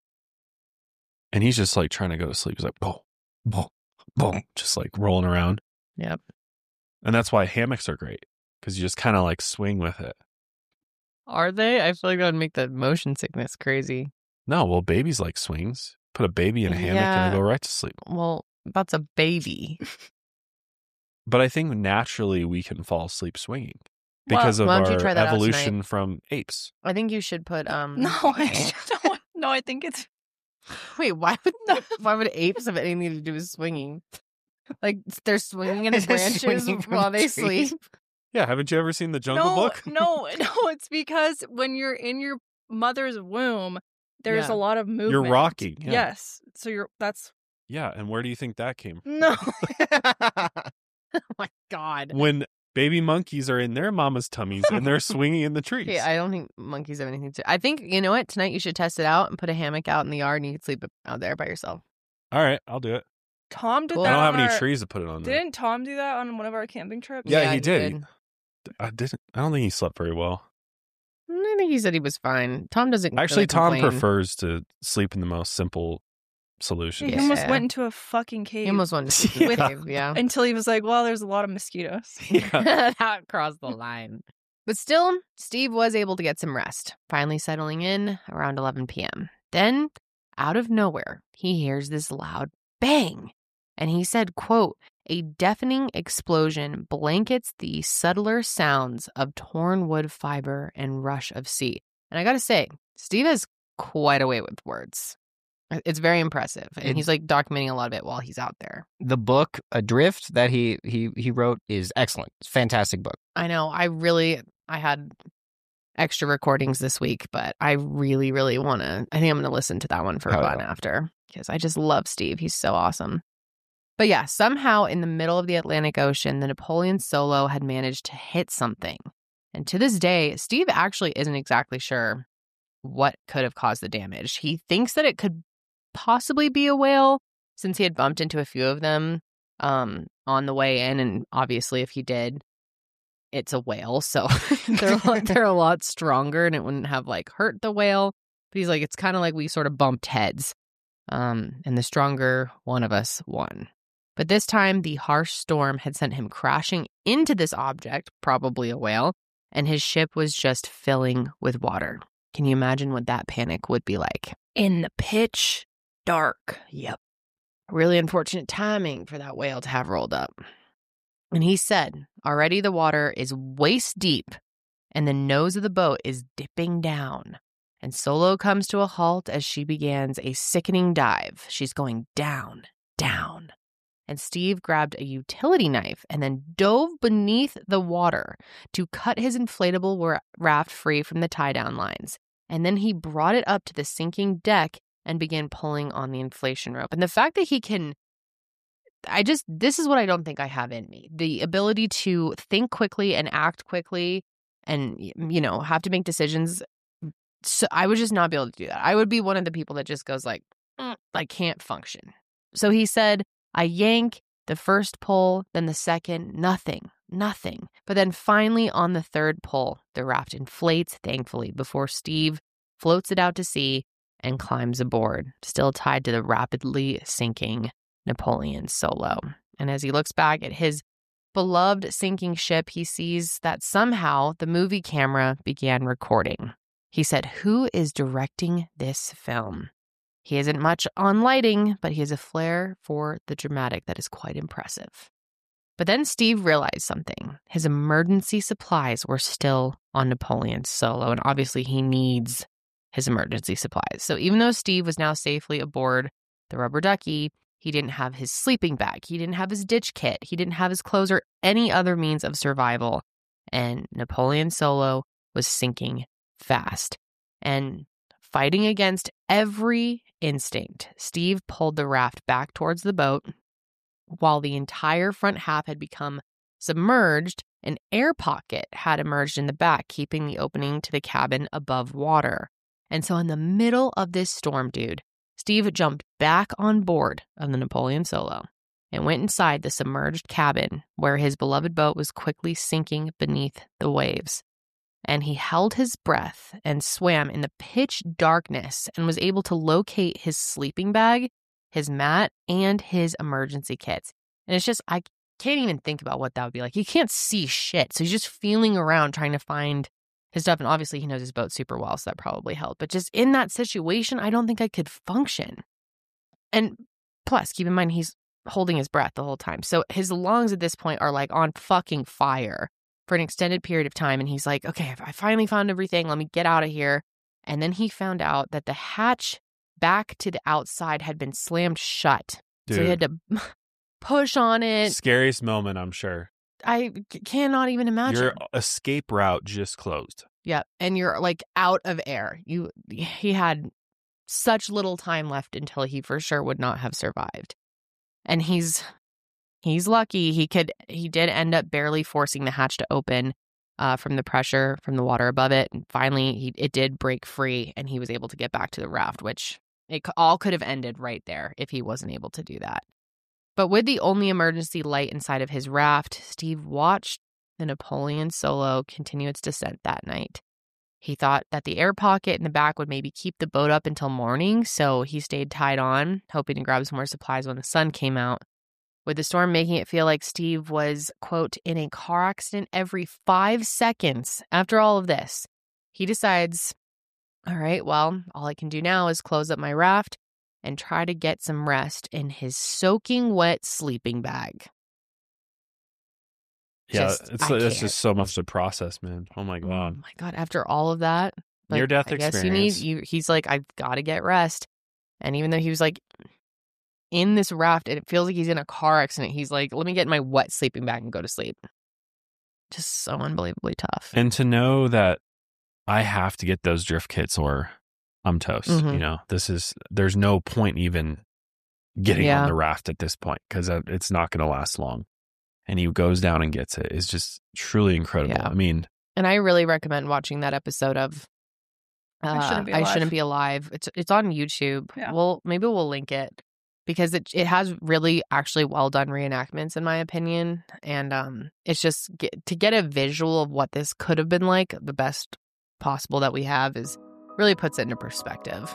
And he's just like trying to go to sleep. He's like, boom, boom, boom, just like rolling around. Yep. And that's why hammocks are great because you just kind of like swing with it. Are they? I feel like that would make the motion sickness crazy. No, well, babies like swings. Put a baby in a hammock Yeah. and they go right to sleep. Well, that's a baby. But I think naturally we can fall asleep swinging Well, because of why don't you our try that out evolution tonight? from apes. I think you should put No, I think it's Wait, why would apes have anything to do with swinging? Like they're swinging in They're branches swinging from while they trees. sleep. Yeah, haven't you ever seen the Jungle Book? No, it's because when you're in your mother's womb, there's Yeah. a lot of movement. You're rocking. Yeah. Yes. So that's Yeah, and where do you think that came from? no. Oh my God. When baby monkeys are in their mama's tummies and they're swinging in the trees. Okay, I don't think monkeys have anything to. I think you know what. Tonight you should test it out and put a hammock out in the yard, and you can sleep out there by yourself. All right, I'll do it. Tom did Cool. that. I don't have on any our- trees to put it on there. Didn't Tom do that on one of our camping trips? Yeah, he you did. I don't think he slept very well. I think he said he was fine. Tom doesn't. Actually, really Tom complain. prefers to sleep in the most simple He solutions. Yeah. almost went into a fucking cave. He almost wanted to sleep in the Yeah. cave, yeah. until he was like, "Well, there's a lot of mosquitoes." Yeah. That crossed the line. But still, Steve was able to get some rest, finally settling in around 11 p.m. Then, out of nowhere, he hears this loud bang. And he said, quote, "A deafening explosion blankets the subtler sounds of torn wood fiber and rush of sea." And I got to say, Steve has quite a way with words. It's very impressive. And he's like documenting a lot of it while he's out there. The book Adrift that he wrote is excellent. It's a fantastic book. I know. I had extra recordings this week, but I really, really want to. I think I'm going to listen to that one for Oh, fun yeah. after because I just love Steve. He's so awesome. But yeah, somehow in the middle of the Atlantic Ocean, the Napoleon Solo had managed to hit something. And to this day, Steve actually isn't exactly sure what could have caused the damage. He thinks that it could possibly be a whale, since he had bumped into a few of them on the way in. And obviously, if he did, it's a whale. So they're a lot stronger and it wouldn't have like hurt the whale. But he's like, it's kind of like we sort of bumped heads. And the stronger one of us won. But this time, the harsh storm had sent him crashing into this object, probably a whale, and his ship was just filling with water. Can you imagine what that panic would be like? In the pitch dark. Yep. Really unfortunate timing for that whale to have rolled up. And he said, already the water is waist deep and the nose of the boat is dipping down. And Solo comes to a halt as she begins a sickening dive. She's going down, down. And Steve grabbed a utility knife and then dove beneath the water to cut his inflatable raft free from the tie-down lines. And then he brought it up to the sinking deck and began pulling on the inflation rope. And the fact that he can, this is what I don't think I have in me. The ability to think quickly and act quickly and, you know, have to make decisions. So I would just not be able to do that. I would be one of the people that just goes like, I can't function. So he said, I yank, the first pull, then the second, nothing. But then finally on the third pull, the raft inflates, thankfully, before Steve floats it out to sea and climbs aboard, still tied to the rapidly sinking Napoleon Solo. And as he looks back at his beloved sinking ship, he sees that somehow the movie camera began recording. He said, who is directing this film? He isn't much on lighting, but he has a flair for the dramatic that is quite impressive. But then Steve realized something. His emergency supplies were still on Napoleon Solo, and obviously he needs his emergency supplies. So even though Steve was now safely aboard the rubber ducky, he didn't have his sleeping bag. He didn't have his ditch kit. He didn't have his clothes or any other means of survival. And Napoleon Solo was sinking fast. And fighting against every instinct, Steve pulled the raft back towards the boat. While the entire front half had become submerged, an air pocket had emerged in the back, keeping the opening to the cabin above water. And so in the middle of this storm, dude, Steve jumped back on board of the Napoleon Solo and went inside the submerged cabin where his beloved boat was quickly sinking beneath the waves. And he held his breath and swam in the pitch darkness and was able to locate his sleeping bag, his mat, and his emergency kits. And it's just, I can't even think about what that would be like. He can't see shit. So he's just feeling around trying to find his stuff. And obviously he knows his boat super well, so that probably helped. But just in that situation, I don't think I could function. And plus, keep in mind, he's holding his breath the whole time. So his lungs at this point are like on fucking fire for an extended period of time. And he's like, okay, I finally found everything. Let me get out of here. And then he found out that the hatch back to the outside had been slammed shut. Dude. So he had to push on it. Scariest moment, I'm sure. I cannot even imagine. Your escape route just closed. Yeah. And you're like out of air. He had such little time left until he for sure would not have survived. And he's lucky. He did end up barely forcing the hatch to open from the pressure from the water above it. And finally, it did break free and he was able to get back to the raft, which it all could have ended right there if he wasn't able to do that. But with the only emergency light inside of his raft, Steve watched the Napoleon Solo continue its descent that night. He thought that the air pocket in the back would maybe keep the boat up until morning, so he stayed tied on, hoping to grab some more supplies when the sun came out. With the storm making it feel like Steve was, quote, in a car accident every 5 seconds after all of this, he decides, all right, well, all I can do now is close up my raft and try to get some rest in his soaking wet sleeping bag. Yeah, it's just so much to process, man. Oh my God. Oh my God. After all of that, near-death experience. He's like, I've got to get rest. And even though he was like in this raft and it feels like he's in a car accident, he's like, let me get in my wet sleeping bag and go to sleep. Just so unbelievably tough. And to know that I have to get those drift kits or I'm toast. Mm-hmm. You know, there's no point even getting Yeah. on the raft at this point because it's not going to last long. And he goes down and gets it. It's just truly incredible. Yeah. I mean, And I really recommend watching that episode of I Shouldn't Be I Alive. Shouldn't Be Alive. It's on YouTube. Yeah. Maybe we'll link it because it has really actually well done reenactments in my opinion. And it's just to get a visual of what this could have been like, the best possible that we have is really puts it into perspective.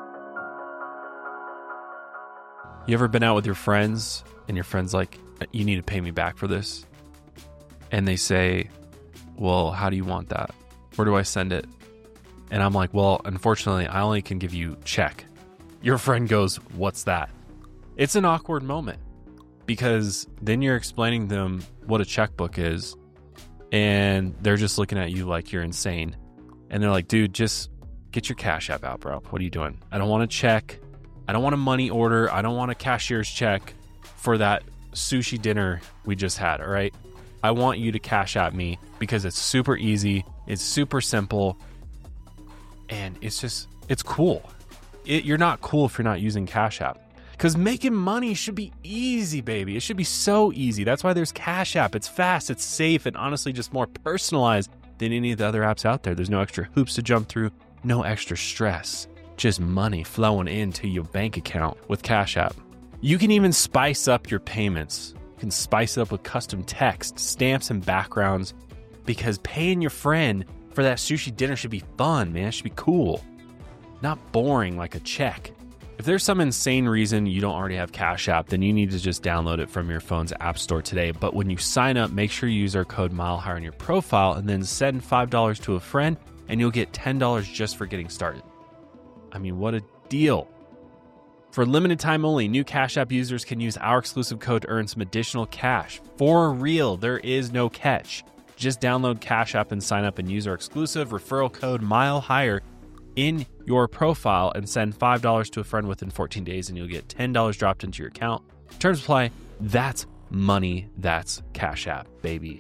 you ever been out with your friends and your friend's like, you need to pay me back for this? And they say, well, how do you want that? Where do I send it? And I'm like, well, unfortunately, I only can give you check. Your friend goes, what's that? It's an awkward moment because then you're explaining to them what a checkbook is and they're just looking at you like you're insane. And they're like, dude, just get your Cash App out, bro. What are you doing? I don't want a check. I don't want a money order. I don't want a cashier's check for that sushi dinner we just had, all right? I want you to Cash App me because it's super easy. It's super simple. And it's cool. You're not cool if you're not using Cash App. Because making money should be easy, baby. It should be so easy. That's why there's Cash App. It's fast, it's safe, and honestly just more personalized than any of the other apps out there. There's no extra hoops to jump through, no extra stress. Just money flowing into your bank account with Cash App. You can even spice up your payments. You can spice it up with custom text, stamps, and backgrounds because paying your friend for that sushi dinner should be fun, man. It should be cool. Not boring like a check. If there's some insane reason you don't already have Cash App, then you need to just download it from your phone's app store today. But when you sign up, make sure you use our code MileHigher in your profile and then send $5 to a friend and you'll get $10 just for getting started. I mean, what a deal. For a limited time only, new Cash App users can use our exclusive code to earn some additional cash. For real, there is no catch. Just download Cash App and sign up and use our exclusive referral code MileHigher in your profile and send $5 to a friend within 14 days and you'll get $10 dropped into your account. Terms apply. That's money. That's Cash App, baby.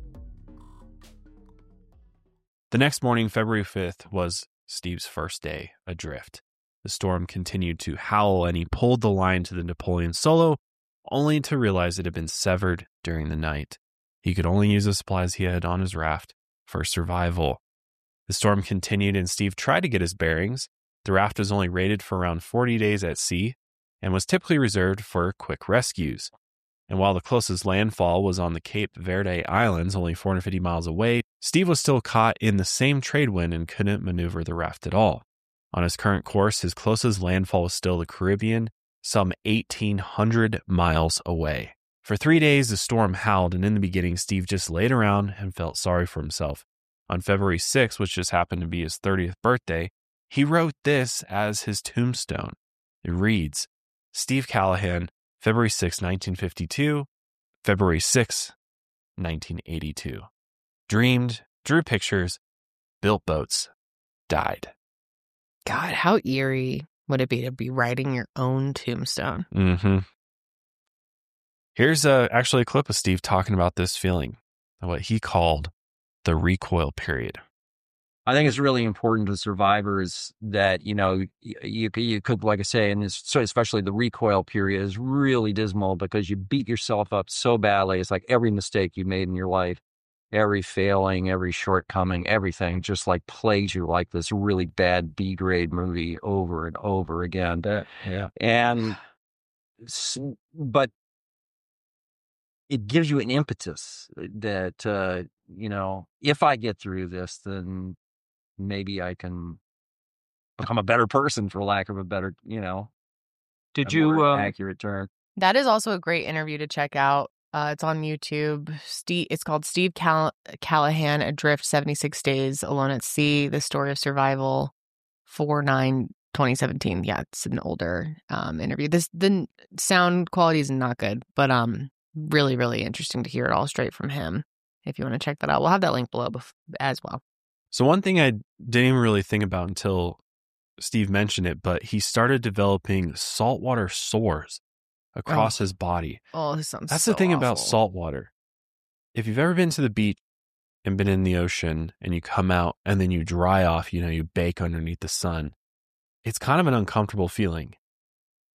The next morning, February 5th, was Steve's first day adrift. The storm continued to howl and he pulled the line to the Napoleon Solo, only to realize it had been severed during the night. He could only use the supplies he had on his raft for survival. The storm continued and Steve tried to get his bearings. The raft was only rated for around 40 days at sea and was typically reserved for quick rescues. And while the closest landfall was on the Cape Verde Islands, only 450 miles away, Steve was still caught in the same trade wind and couldn't maneuver the raft at all. On his current course, his closest landfall was still the Caribbean, some 1,800 miles away. For 3 days, the storm howled, and in the beginning, Steve just laid around and felt sorry for himself. On February 6th, which just happened to be his 30th birthday, he wrote this as his tombstone. It reads, Steve Callahan, February 6, 1952, February 6, 1982. Dreamed, drew pictures, built boats, died. God, how eerie would it be to be writing your own tombstone? Mm-hmm. Here's actually a clip of Steve talking about this feeling, what he called the recoil period. I think it's really important to survivors that, you could, like I say, and so especially the recoil period is really dismal because you beat yourself up so badly. It's like every mistake you made in your life, every failing, every shortcoming, everything just like plagues you like this really bad B-grade movie over and over again. Yeah. But it gives you an impetus that, if I get through this, then maybe I can become a better person, for lack of a better, Did a more you accurate term. That is also a great interview to check out. It's on YouTube. It's called Steve Callahan Adrift 76 Days Alone at Sea, The Story of Survival, 4/9/2017. Yeah, it's an older interview. The sound quality is not good, but really, really interesting to hear it all straight from him. If you want to check that out, we'll have that link below as well. So one thing I didn't even really think about until Steve mentioned it, but he started developing saltwater sores across his body. Oh, this sounds That's so the thing about awful. saltwater. If you've ever been to the beach and been in the ocean and you come out and then you dry off, you bake underneath the sun, it's kind of an uncomfortable feeling.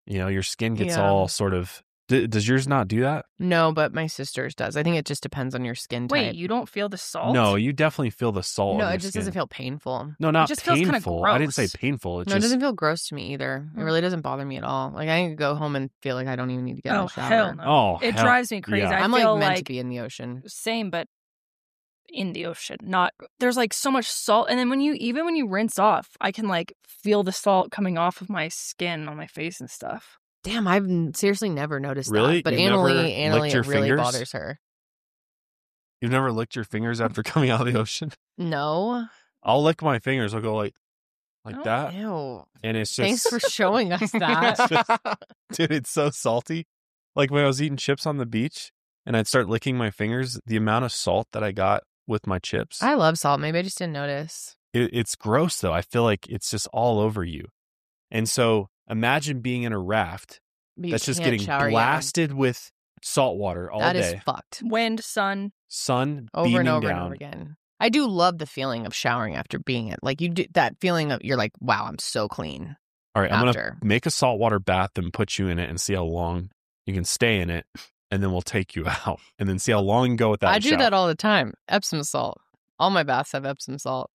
your skin gets Yeah. all sort of. Does yours not do that? No, but my sister's does. I think it just depends on your skin type. Wait, you don't feel the salt? No, you definitely feel the salt. No, on it your just skin. doesn't feel painful. No, not just feels kinda painful. I didn't say gross. painful. It No, it just doesn't feel gross to me either. It really doesn't bother me at all. Like I can go home and feel like I don't even need to get in Oh, the shower. hell no. Oh, It hell- drives me crazy. yeah. I I'm feel like meant like to be in the ocean. same, but in the ocean. Not there's like so much salt, and then when you rinse off, I can like feel the salt coming off of my skin on my face and stuff. Damn, I've seriously never noticed Really? that. But You've never Annalie, licked your it really fingers? bothers her. You've never licked your fingers after coming out of the ocean? No. I'll lick my fingers. I'll go like Oh, that, Ew. and it's just. Thanks for showing us that. It's just- dude, it's so salty. Like when I was eating chips on the beach, and I'd start licking my fingers, the amount of salt that I got with my chips. I love salt. Maybe I just didn't notice. It's gross though. I feel like it's just all over you. And so imagine being in a raft But you that's just can't getting shower yet. blasted with salt water all That day. is fucked. Wind, sun. Sun Over beaming and over down. and over again. I do love the feeling of showering after being it. Like you do that feeling of you're like, wow, I'm so clean. All right, I'm after. going to make a saltwater bath and put you in it and see how long you can stay in it. And then we'll take you out and then see how long you can go with that. I do that all the time. Epsom salt. All my baths have Epsom salt.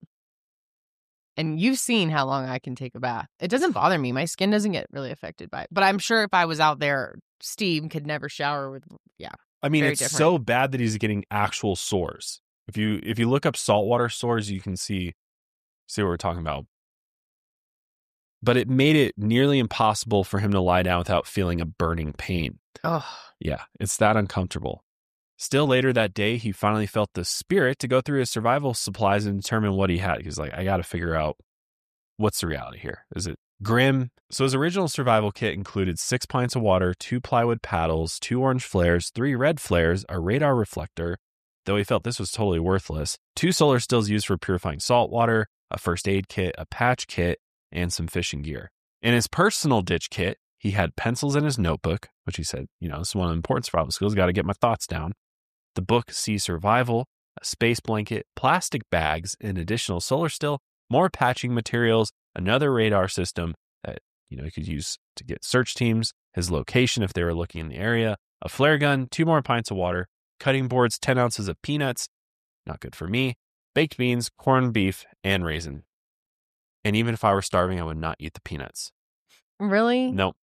And you've seen how long I can take a bath. It doesn't bother me. My skin doesn't get really affected by it. But I'm sure if I was out there, Steve could never shower with. Yeah. I mean, very it's different. so bad that he's getting actual sores. If you look up saltwater sores, you can see what we're talking about. But it made it nearly impossible for him to lie down without feeling a burning pain. Oh, Yeah, it's that uncomfortable. Still later that day, he finally felt the spirit to go through his survival supplies and determine what he had. He's like, I got to figure out what's the reality here. Is it grim? So his original survival kit included 6 pints of water, 2 plywood paddles, 2 orange flares, 3 red flares, a radar reflector, though he felt this was totally worthless, 2 solar stills used for purifying salt water, a first aid kit, a patch kit, and some fishing gear. In his personal ditch kit, he had pencils in his notebook, which he said, this is one of the important survival skills. Got to get my thoughts down. The book Sea Survival, a space blanket, plastic bags, an additional solar still, more patching materials, another radar system that he could use to get search teams, his location if they were looking in the area, a flare gun, 2 more pints of water, cutting boards, 10 ounces of peanuts, not good for me, baked beans, corned beef, and raisin. And even if I were starving, I would not eat the peanuts. really? Nope.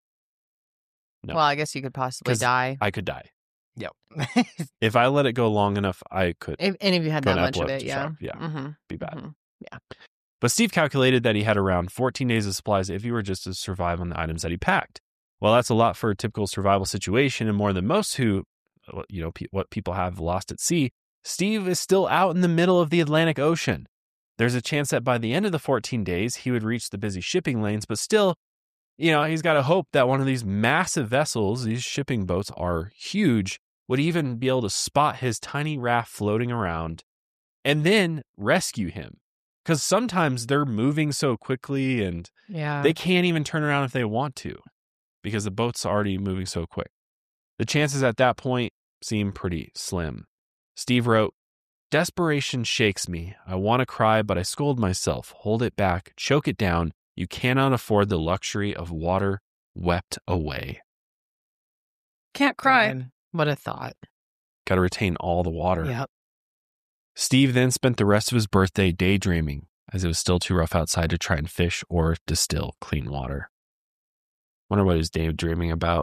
No. Well, I guess you could possibly 'Cause die. I could die. Yep. If I let it go long enough, I could If you had go that an much of it, epileptic yeah. shock. Yeah, Mm-hmm. be bad. Mm-hmm. But Steve calculated that he had around 14 days of supplies if he were just to survive on the items that he packed. Well, that's a lot for a typical survival situation, and more than most who, what people have lost at sea. Steve is still out in the middle of the Atlantic Ocean. There's a chance that by the end of the 14 days, he would reach the busy shipping lanes, but still, he's got to hope that one of these massive vessels, these shipping boats are huge, would even be able to spot his tiny raft floating around and then rescue him. Because sometimes they're moving so quickly and Yeah. they can't even turn around if they want to because the boat's already moving so quick. The chances at that point seem pretty slim. Steve wrote, "Desperation shakes me. I want to cry, but I scold myself. Hold it back. Choke it down. You cannot afford the luxury of water wept away." Can't cry. God, what a thought. Got to retain all the water. Yep. Steve then spent the rest of his birthday daydreaming, as it was still too rough outside to try and fish or distill clean water. Wonder what he's daydreaming about.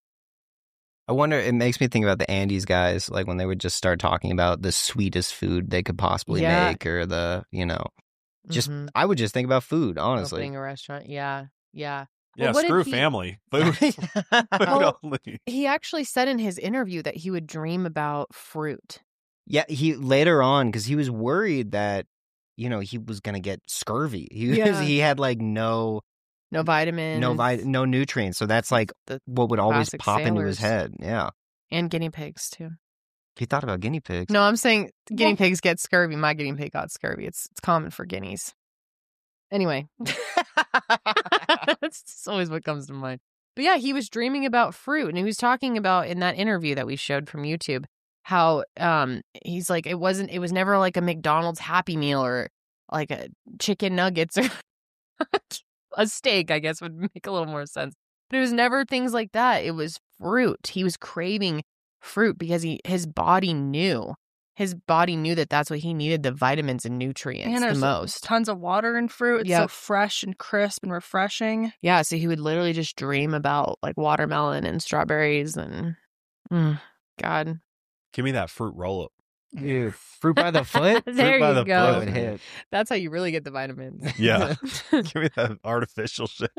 I wonder, it makes me think about the Andes guys, like when they would just start talking about the sweetest food they could possibly Yeah. make, or just, Mhm. I would just think about food, honestly. Opening a restaurant. Yeah. Yeah. Yeah, Well, what screw did he- family. Food. Food Well, only. He actually said in his interview that he would dream about fruit. Yeah, he later on, because he was worried that, he was going to get scurvy. Yeah. He had like no No vitamins. no nutrients. So that's like the what would always classic pop into his sailors. head. Yeah. And guinea pigs, too. He thought about guinea pigs. No, I'm saying guinea pigs get scurvy. My guinea pig got scurvy. It's common for guineas. Anyway. That's always what comes to mind. But yeah, he was dreaming about fruit. And he was talking about in that interview that we showed from YouTube how he's like, it was never like a McDonald's Happy Meal or like a chicken nuggets or a steak, I guess would make a little more sense. But it was never things like that. It was fruit. He was craving fruit because his body knew. His body knew that that's what he needed, the vitamins and nutrients the most. Tons of water in fruit. It's so fresh and crisp and refreshing. Yeah, so he would literally just dream about like watermelon and strawberries and God. Give me that fruit roll-up. Dude, fruit by the foot? There Fruit by you the go. foot. Hit. That's how you really get the vitamins. Yeah. Give me that artificial shit.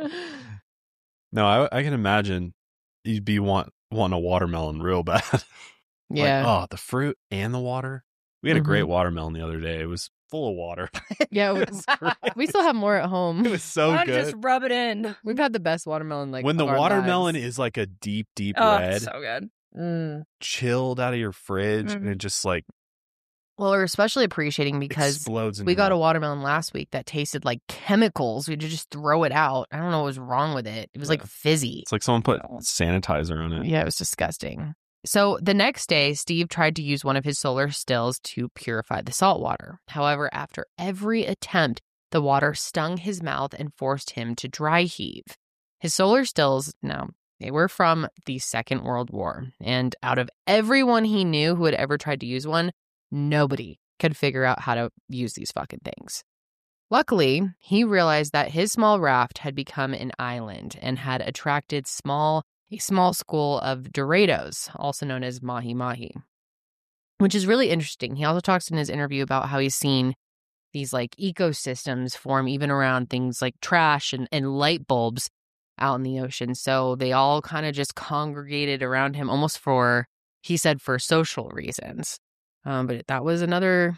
No, I can imagine you'd be wanting a watermelon real bad. Yeah. Like, oh, the fruit and the water. We had a great watermelon the other day. It was full of water. Yeah, we still have more at home. It was so Why good. don't you just rub it in? We've had the best watermelon when the of our watermelon lives. is like a deep Oh, red, it's so good. chilled out of your fridge, and it just like Well, we're especially appreciating because explodes in we your got a mouth. watermelon last week that tasted like chemicals. We just throw it out. I don't know what was wrong with it. It was like fizzy. It's like someone put sanitizer on it. Yeah, it was disgusting. So the next day, Steve tried to use one of his solar stills to purify the salt water. However, after every attempt, the water stung his mouth and forced him to dry heave. His solar stills, now, they were from the Second World War. And out of everyone he knew who had ever tried to use one, nobody could figure out how to use these fucking things. Luckily, he realized that his small raft had become an island and had attracted a small school of Dorados, also known as mahi-mahi, which is really interesting. He also talks in his interview about how he's seen these like ecosystems form even around things like trash and light bulbs out in the ocean. So they all kind of just congregated around him almost he said, for social reasons. But that was another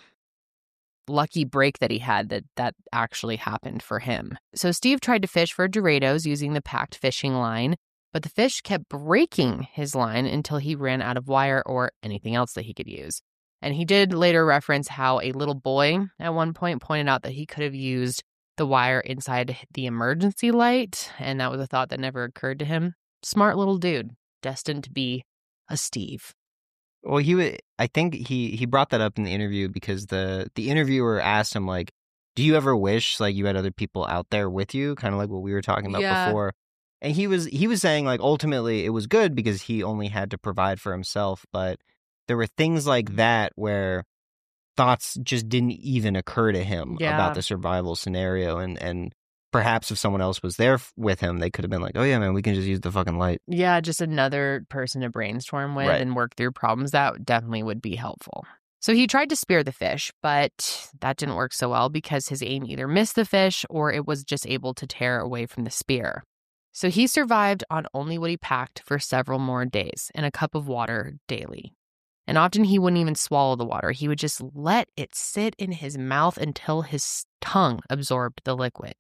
lucky break that he had that actually happened for him. So Steve tried to fish for Dorados using the packed fishing line, but the fish kept breaking his line until he ran out of wire or anything else that he could use. And he did later reference how a little boy at one point pointed out that he could have used the wire inside the emergency light, and that was a thought that never occurred to him. Smart little dude, destined to be a Steve. Well, I think he brought that up in the interview because the interviewer asked him, like, do you ever wish like you had other people out there with you? Kind of like what we were talking about before. And he was saying like ultimately it was good because he only had to provide for himself, but there were things like that where thoughts just didn't even occur to him about the survival scenario, and perhaps if someone else was there with him, they could have been like, oh yeah, man, we can just use the fucking light. Yeah, just another person to brainstorm with and work through problems. That definitely would be helpful. So he tried to spear the fish, but that didn't work so well because his aim either missed the fish or it was just able to tear away from the spear. So he survived on only what he packed for several more days and a cup of water daily. And often he wouldn't even swallow the water. He would just let it sit in his mouth until his tongue absorbed the liquid.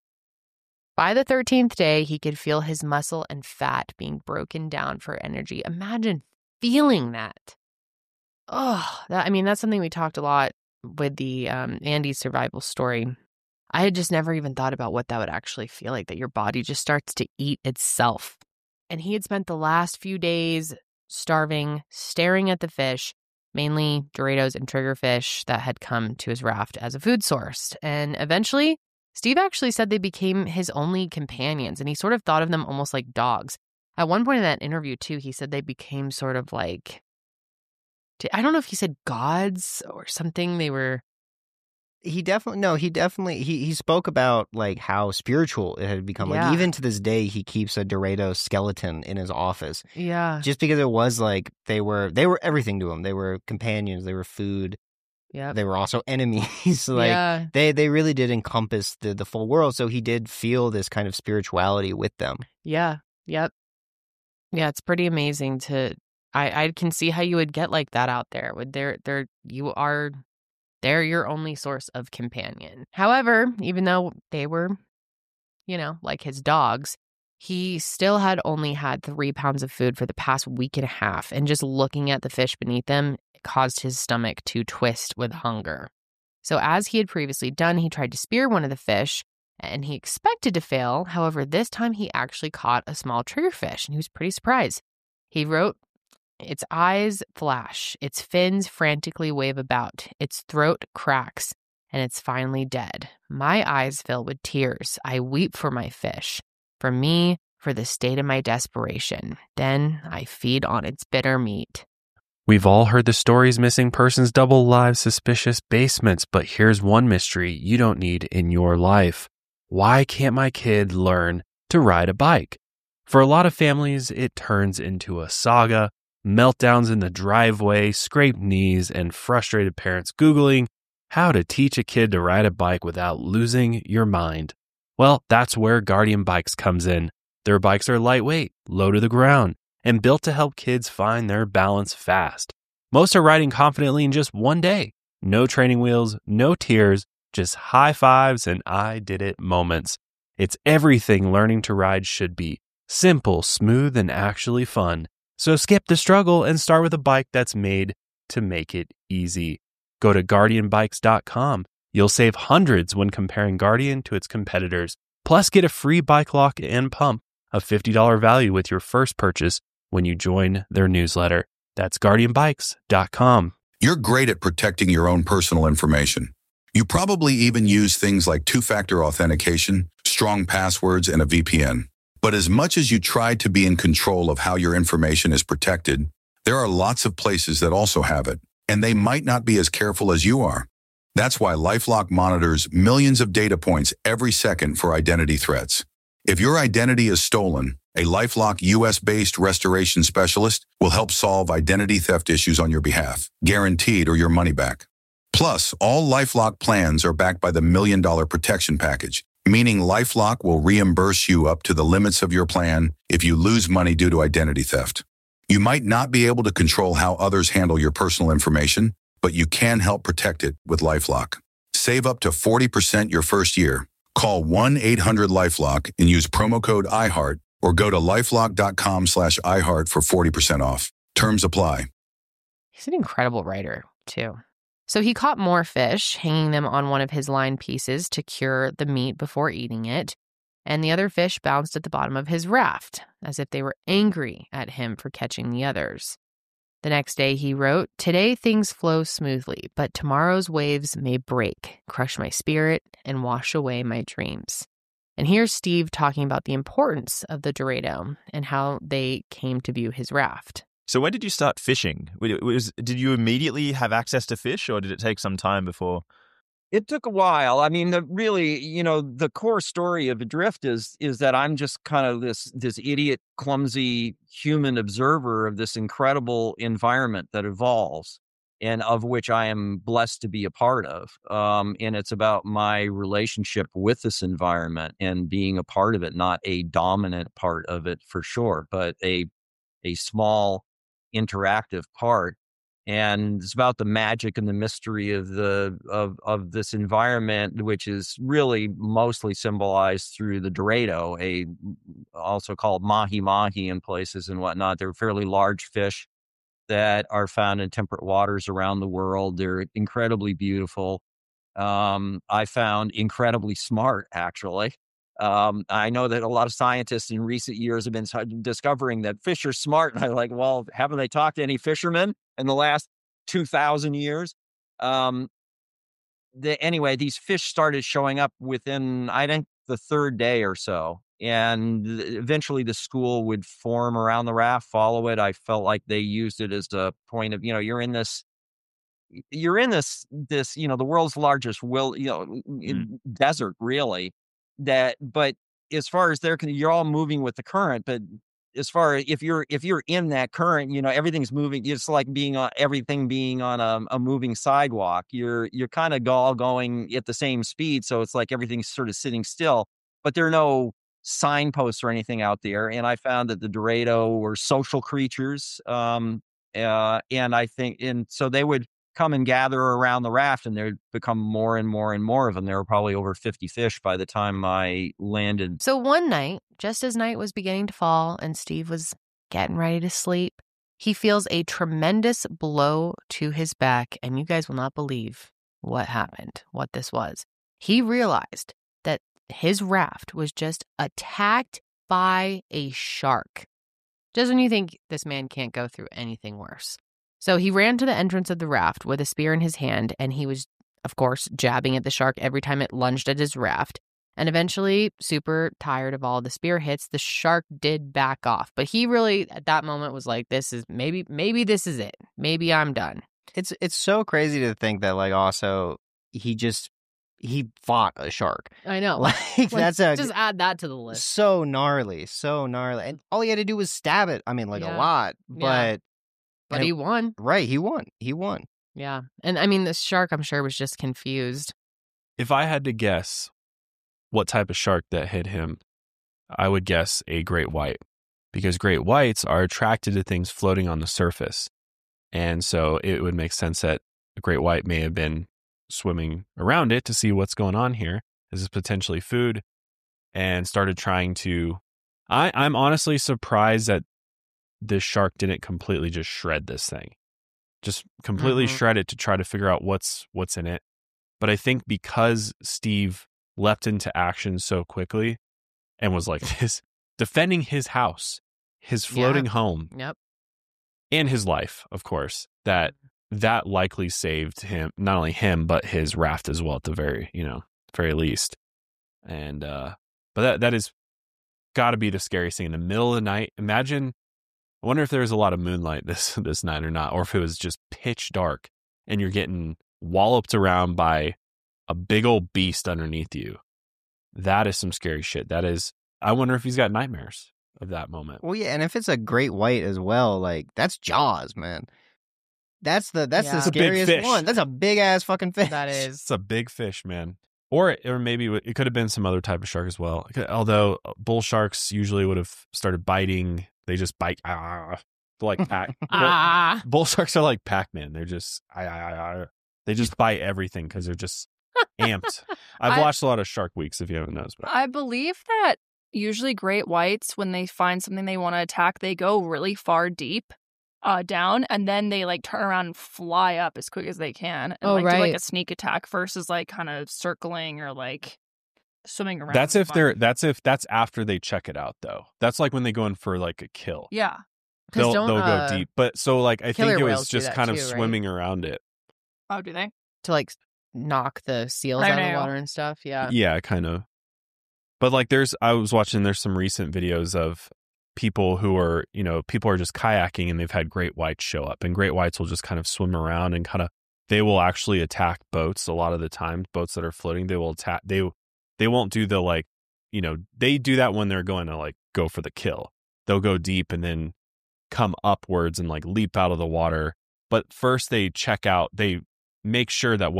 By the 13th day, he could feel his muscle and fat being broken down for energy. Imagine feeling that. Oh, that's something we talked a lot with the Andy's survival story. I had just never even thought about what that would actually feel like, that your body just starts to eat itself. And he had spent the last few days starving, staring at the fish, mainly Dorados and triggerfish that had come to his raft as a food source. And eventually, Steve actually said they became his only companions, and he sort of thought of them almost like dogs. At one point in that interview, too, he said they became sort of like, I don't know if he said gods or something. They were... He spoke about like how spiritual it had become. Like even to this day, he keeps a Dorado skeleton in his office. Yeah. Just because it was like they were everything to him. They were companions. They were food. Yeah. They were also enemies. Like they really did encompass the full world. So he did feel this kind of spirituality with them. Yeah. Yep. Yeah, it's pretty amazing to. I can see how you would get like that out there. They're your only source of companion. However, even though they were, like his dogs, he still had only had 3 pounds of food for the past week and a half. And just looking at the fish beneath him caused his stomach to twist with hunger. So as he had previously done, he tried to spear one of the fish and he expected to fail. However, this time he actually caught a small triggerfish and he was pretty surprised. He wrote, "Its eyes flash, its fins frantically wave about, its throat cracks, and it's finally dead. My eyes fill with tears. I weep for my fish. For me, for the state of my desperation. Then I feed on its bitter meat. We've all heard the stories missing persons, double lives, suspicious basements, but here's one mystery you don't need in your life. Why can't my kid learn to ride a bike? For a lot of families, it turns into a saga, meltdowns in the driveway, scraped knees, and frustrated parents Googling how to teach a kid to ride a bike without losing your mind. Well, that's where Guardian Bikes comes in. Their bikes are lightweight, low to the ground, and built to help kids find their balance fast. Most are riding confidently in just one day. No training wheels, no tears, just high fives and I did it moments. It's everything learning to ride should be. Simple, smooth, and actually fun. So skip the struggle and start with a bike that's made to make it easy. Go to GuardianBikes.com. You'll save hundreds when comparing Guardian to its competitors. Plus, get a free bike lock and pump, a $50 value with your first purchase when you join their newsletter. That's GuardianBikes.com. You're great at protecting your own personal information. You probably even use things like two-factor authentication, strong passwords, and a VPN. But as much as you try to be in control of how your information is protected, there are lots of places that also have it, and they might not be as careful as you are. That's why LifeLock monitors millions of data points every second for identity threats. If your identity is stolen, a LifeLock US-based restoration specialist will help solve identity theft issues on your behalf, guaranteed or your money back. Plus, all LifeLock plans are backed by the $1 Million Protection Package, meaning LifeLock will reimburse you up to the limits of your plan if you lose money due to identity theft. You might not be able to control how others handle your personal information, but you can help protect it with LifeLock. Save up to 40% your first year. Call 1-800-LifeLock and use promo code iHeart or go to lifelock.com/iHeart for 40% off. Terms apply. He's an incredible writer, too. So he caught more fish, hanging them on one of his line pieces to cure the meat before eating it, and the other fish bounced at the bottom of his raft, as if they were angry at him for catching the others. The next day he wrote, "Today things flow smoothly, but tomorrow's waves may break, crush my spirit, and wash away my dreams." And here's Steve talking about the importance of the Dorado and how they came to view his raft. So when did you start fishing? Did you immediately have access to fish, or did it take some time before? It took a while. I mean, the core story of Adrift is that I'm just kind of this idiot, clumsy human observer of this incredible environment that evolves, and of which I am blessed to be a part of. And it's about my relationship with this environment and being a part of it, not a dominant part of it for sure, but a small interactive part. And it's about the magic and the mystery of this environment, which is really mostly symbolized through the Dorado, also called mahi-mahi in places and whatnot. They're fairly large fish that are found in temperate waters around the world. They're incredibly beautiful. I found incredibly smart, actually. I know that a lot of scientists in recent years have been discovering that fish are smart. And I'm like, well, haven't they talked to any fishermen in the last 2,000 years? Anyway, these fish started showing up within, I think, the third day or so. And eventually the school would form around the raft, follow it. I felt like they used it as a point of, you're in this, the world's largest desert, really. But as far as you're all moving with the current, but as far as if you're in that current, everything's moving. It's like everything being on a moving sidewalk. You're kind of all going at the same speed, so it's like everything's sort of sitting still. But there are no signposts or anything out there. And I found that the Dorado were social creatures, and I think, and so they would come and gather around the raft, and there'd become more and more and more of them. There were probably over 50 fish by the time I landed. So one night, just as night was beginning to fall and Steve was getting ready to sleep, he feels a tremendous blow to his back, and you guys will not believe what happened, what this was. He realized that his raft was just attacked by a shark. Just when you think this man can't go through anything worse. So he ran to the entrance of the raft with a spear in his hand, and he was, of course, jabbing at the shark every time it lunged at his raft. And eventually, super tired of all the spear hits, the shark did back off. But he really, at that moment, was like, this is maybe this is it. Maybe I'm done. It's so crazy to think that, like, also he fought a shark. I know. Like, just add that to the list. So gnarly. And all he had to do was stab it. I mean, like, a lot, but he won. Right, he won. Yeah. And I mean, the shark, I'm sure, was just confused. If I had to guess what type of shark that hit him, I would guess a great white, because great whites are attracted to things floating on the surface. And so it would make sense that a great white may have been swimming around it to see what's going on here. This is potentially food, and started trying to... I'm honestly surprised that this shark didn't completely just shred this thing. Just completely shred it to try to figure out what's in it. But I think because Steve leapt into action so quickly and was like this, defending his house, his floating home, and his life, of course, that likely saved him, not only him, but his raft as well at the very least. And, but that is got to be the scariest thing in the middle of the night. Imagine, I wonder if there was a lot of moonlight this night or not, or if it was just pitch dark and you're getting walloped around by a big old beast underneath you. That is some scary shit. That is, I wonder if he's got nightmares of that moment. Well, yeah, and if it's a great white as well, like, that's Jaws, man. That's the scariest one. That's a big ass fucking fish. That is. It's a big fish, man. Or maybe it could have been some other type of shark as well. Although bull sharks usually would have started biting. They just bite. Like Pac. Bull sharks are like Pac-Man. They're just they just bite everything because they're just amped. I've watched a lot of Shark Weeks, if you haven't noticed. But I believe that usually great whites, when they find something they want to attack, they go really far deep down, and then they like turn around and fly up as quick as they can and do like a sneak attack versus like kind of circling or like swimming around. That's after they check it out, though. That's like when they go in for like a kill. Yeah. They'll go deep. But so like I think it was just kind of swimming around it. Oh, do they? To like knock the seals out of the water and stuff. Yeah. Yeah, kind of. But like there's some recent videos of people who are, people are just kayaking and they've had great whites show up, and great whites will just kind of swim around and they will actually attack boats a lot of the time. Boats that are floating, they will attack. They won't do the they do that when they're going to like go for the kill. They'll go deep and then come upwards and like leap out of the water. But first they check out, they make sure that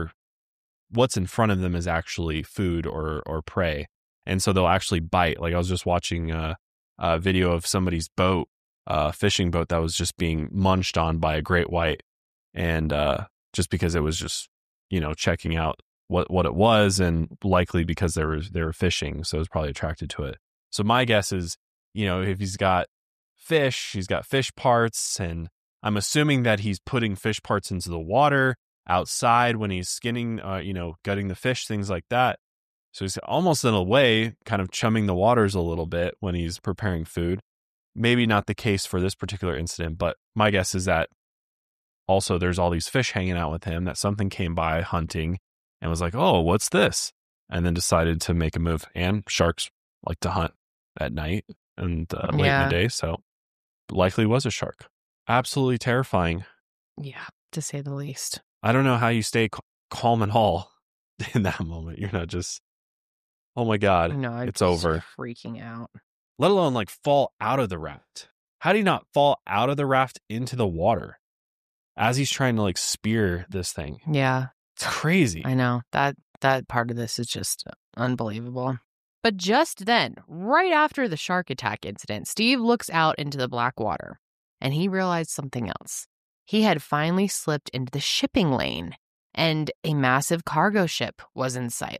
what's in front of them is actually food or prey. And so they'll actually bite. Like I was just watching a video of somebody's boat, a fishing boat that was just being munched on by a great white. And just because it was just, checking out what it was, and likely because they were fishing. So it was probably attracted to it. So my guess is, if he's got fish, he's got fish parts, and I'm assuming that he's putting fish parts into the water outside when he's skinning, gutting the fish, things like that. So he's almost in a way kind of chumming the waters a little bit when he's preparing food. Maybe not the case for this particular incident, but my guess is that also there's all these fish hanging out with him, that something came by hunting and was like, oh, what's this? And then decided to make a move. And sharks like to hunt at night and late in the day. So likely was a shark. Absolutely terrifying. Yeah, to say the least. I don't know how you stay calm and all in that moment. You're not just, oh my God, it's over. Freaking out. Let alone like fall out of the raft. How do you not fall out of the raft into the water as he's trying to like spear this thing? Yeah. It's crazy. I know. That part of this is just unbelievable. But just then, right after the shark attack incident, Steve looks out into the black water and he realized something else. He had finally slipped into the shipping lane and a massive cargo ship was in sight.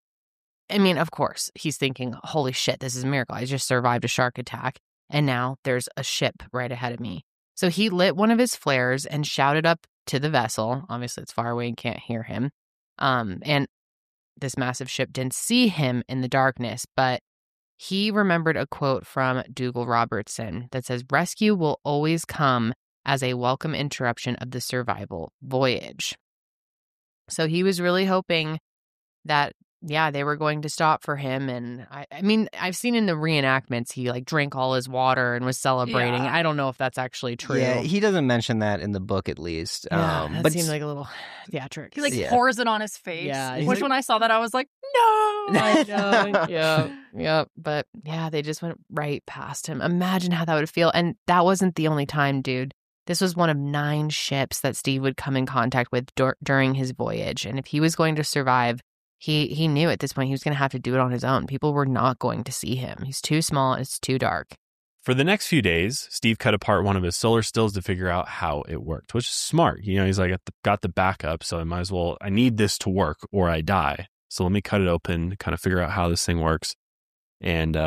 Of course, he's thinking, holy shit, this is a miracle. I just survived a shark attack and now there's a ship right ahead of me. So he lit one of his flares and shouted up to the vessel. Obviously, it's far away and can't hear him. And this massive ship didn't see him in the darkness, but he remembered a quote from Dougal Robertson that says, "Rescue will always come as a welcome interruption of the survival voyage." So he was really hoping that yeah, they were going to stop for him. And I mean, I've seen in the reenactments, he like drank all his water and was celebrating. Yeah. I don't know if that's actually true. Yeah, he doesn't mention that in the book, at least. Yeah, that but seemed like a little theatric. He like Yeah. pours it on his face. Yeah, Which he's when I saw that, I was like, no. I know. Yeah. But yeah, they just went right past him. Imagine how that would feel. And that wasn't the only time, dude. This was one of 9 ships that Steve would come in contact with during his voyage. And if he was going to survive, he knew at this point he was going to have to do it on his own. People were not going to see him. He's too small. It's too dark. For the next few days, Steve cut apart one of his solar stills to figure out how it worked, which is smart. You know, he's like, got the backup, so I need this to work or I die. So let me cut it open, kind of figure out how this thing works. And,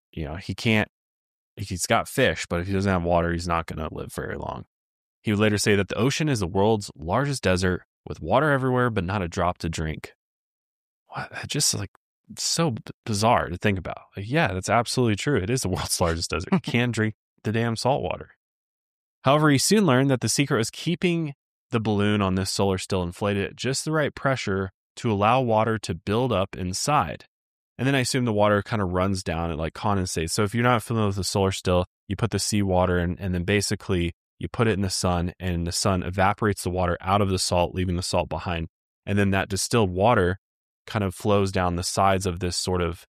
he's got fish, but if he doesn't have water, he's not going to live very long. He would later say that the ocean is the world's largest desert with water everywhere, but not a drop to drink. What? That's just like so bizarre to think about. Like, yeah, that's absolutely true. It is the world's largest desert. You can't drink the damn salt water. However, he soon learned that the secret was keeping the balloon on this solar still inflated at just the right pressure to allow water to build up inside. And then I assume the water kind of runs down and like condensates. So if you're not familiar with the solar still, you put the seawater in, and then basically you put it in the sun, and the sun evaporates the water out of the salt, leaving the salt behind. And then that distilled water kind of flows down the sides of this sort of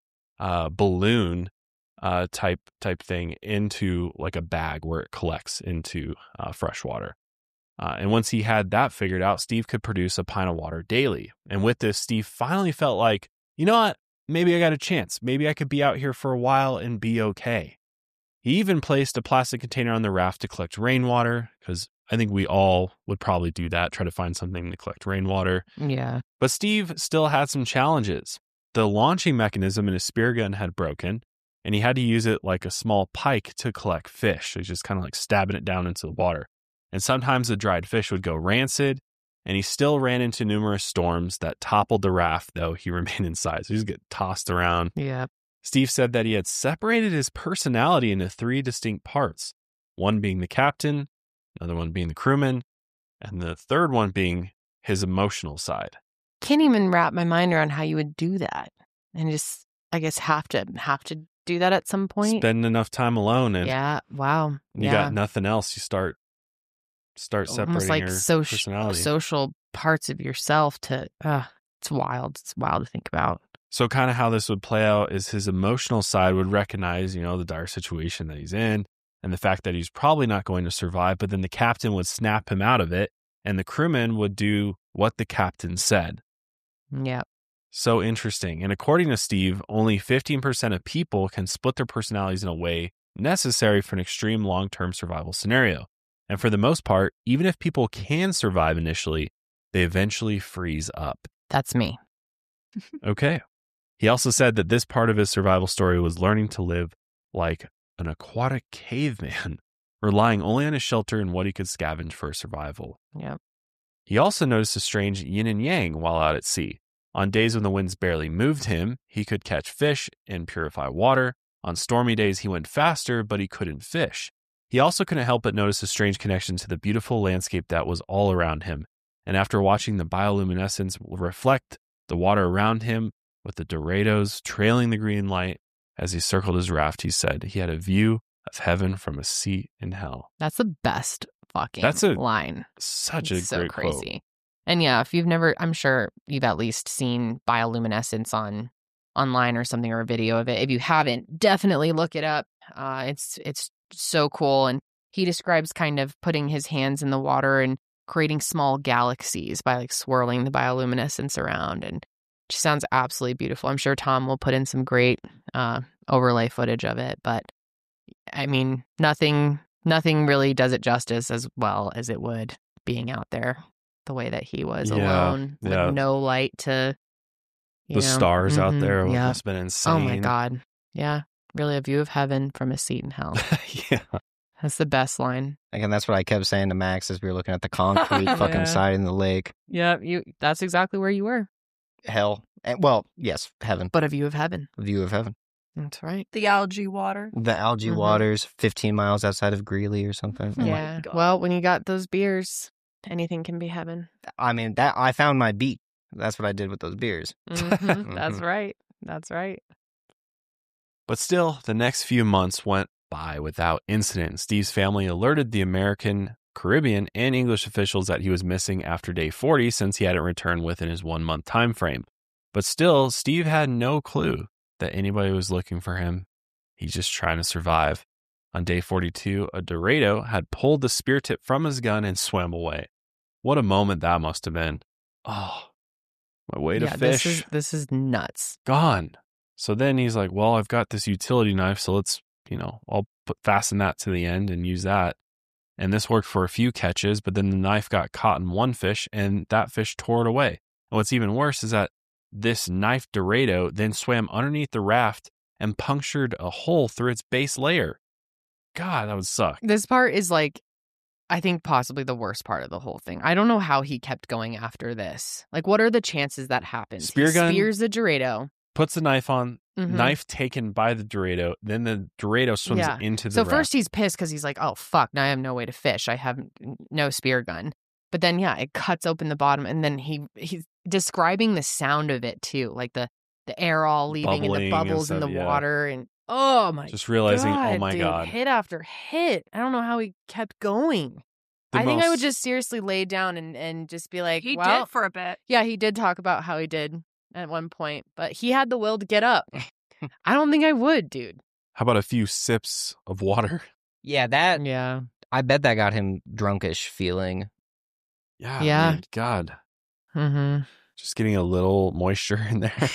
balloon type thing into like a bag where it collects into fresh water. And once he had that figured out, Steve could produce a pint of water daily. And with this, Steve finally felt like, you know what? Maybe I got a chance. Maybe I could be out here for a while and be okay. He even placed a plastic container on the raft to collect rainwater, because I think we all would probably do that, try to find something to collect rainwater. Yeah. But Steve still had some challenges. The launching mechanism in his spear gun had broken, and he had to use it like a small pike to collect fish. So he's just kind of like stabbing it down into the water. And sometimes the dried fish would go rancid, and he still ran into numerous storms that toppled the raft, though he remained inside. So he's getting tossed around. Yeah. Steve said that he had separated his personality into 3 distinct parts, one being the captain, another one being the crewman, and the third one being his emotional side. Can't even wrap my mind around how you would do that, and just, I guess, have to do that at some point. Spend enough time alone, and yeah, wow, you got nothing else. You start separating almost like your personality. social parts of yourself. It's wild. It's wild to think about. So kind of how this would play out is his emotional side would recognize, the dire situation that he's in and the fact that he's probably not going to survive, but then the captain would snap him out of it, and the crewman would do what the captain said. Yeah. So interesting. And according to Steve, only 15% of people can split their personalities in a way necessary for an extreme long-term survival scenario. And for the most part, even if people can survive initially, they eventually freeze up. That's me. Okay. He also said that this part of his survival story was learning to live like an aquatic caveman, relying only on his shelter and what he could scavenge for survival. Yeah. He also noticed a strange yin and yang while out at sea. On days when the winds barely moved him, he could catch fish and purify water. On stormy days, he went faster, but he couldn't fish. He also couldn't help but notice a strange connection to the beautiful landscape that was all around him. And after watching the bioluminescence reflect the water around him with the Dorados trailing the green light as he circled his raft, he said he had a view of heaven from a seat in hell. That's the best fucking line. Such it's a great crazy quote. And yeah, if you've never, I'm sure you've at least seen bioluminescence online or something, or a video of it. If you haven't, definitely look it up. It's so cool. And he describes kind of putting his hands in the water and creating small galaxies by like swirling the bioluminescence around, and it just sounds absolutely beautiful. I'm sure Tom will put in some great overlay footage of it, but I mean, nothing really does it justice as well as it would being out there the way that he was alone with no light to the stars out there yeah. must have been insane. Oh my God. Yeah. Really a view of heaven from a seat in hell. Yeah. That's the best line. Again, that's what I kept saying to Max as we were looking at the concrete fucking side in the lake. Yeah, that's exactly where you were. Hell. Well, yes, heaven. But a view of heaven. A view of heaven. That's right. The algae water. The algae waters 15 miles outside of Greeley or something. Yeah. Well, when you got those beers, anything can be heaven. I mean, that I found my beat. That's what I did with those beers. Mhm. That's right. That's right. But still, the next few months went by without incident. Steve's family alerted the American, Caribbean, and English officials that he was missing after day 40 since he hadn't returned within his 1-month time frame. But still, Steve had no clue that anybody was looking for him. He's just trying to survive. On day 42, a Dorado had pulled the spear tip from his gun and swam away. What a moment that must have been. Oh, my way to fish. This is nuts. Gone. So then he's like, well, I've got this utility knife, so let's, I'll fasten that to the end and use that. And this worked for a few catches, but then the knife got caught in one fish and that fish tore it away. And what's even worse is that this knife Dorado then swam underneath the raft and punctured a hole through its base layer. God, that would suck. This part is like, I think possibly the worst part of the whole thing. I don't know how he kept going after this. Like, what are the chances that happens? Spear gun. He spears the Dorado. Puts the knife on, Mhm. knife taken by the Dorado, then the Dorado swims into the So raft. first he's pissed because he's like, oh, fuck, now I have no way to fish. I have no spear gun. But then, it cuts open the bottom, and then he's describing the sound of it, too. Like the air all leaving and the Bubbling and bubbles in stuff, the yeah. water. And oh, my Just realizing, God, oh my dude, God. hit after hit. I don't know how he kept going. The I think I would most- just seriously lay down and just be like, He well, did for a bit. yeah, he did talk about how he did at one point, but he had the will to get up. I don't think I would, dude. How about a few sips of water? Yeah, that Yeah. I bet that got him drunkish feeling. Yeah. Yeah. Man, God. Mm-hmm. Just getting a little moisture in there.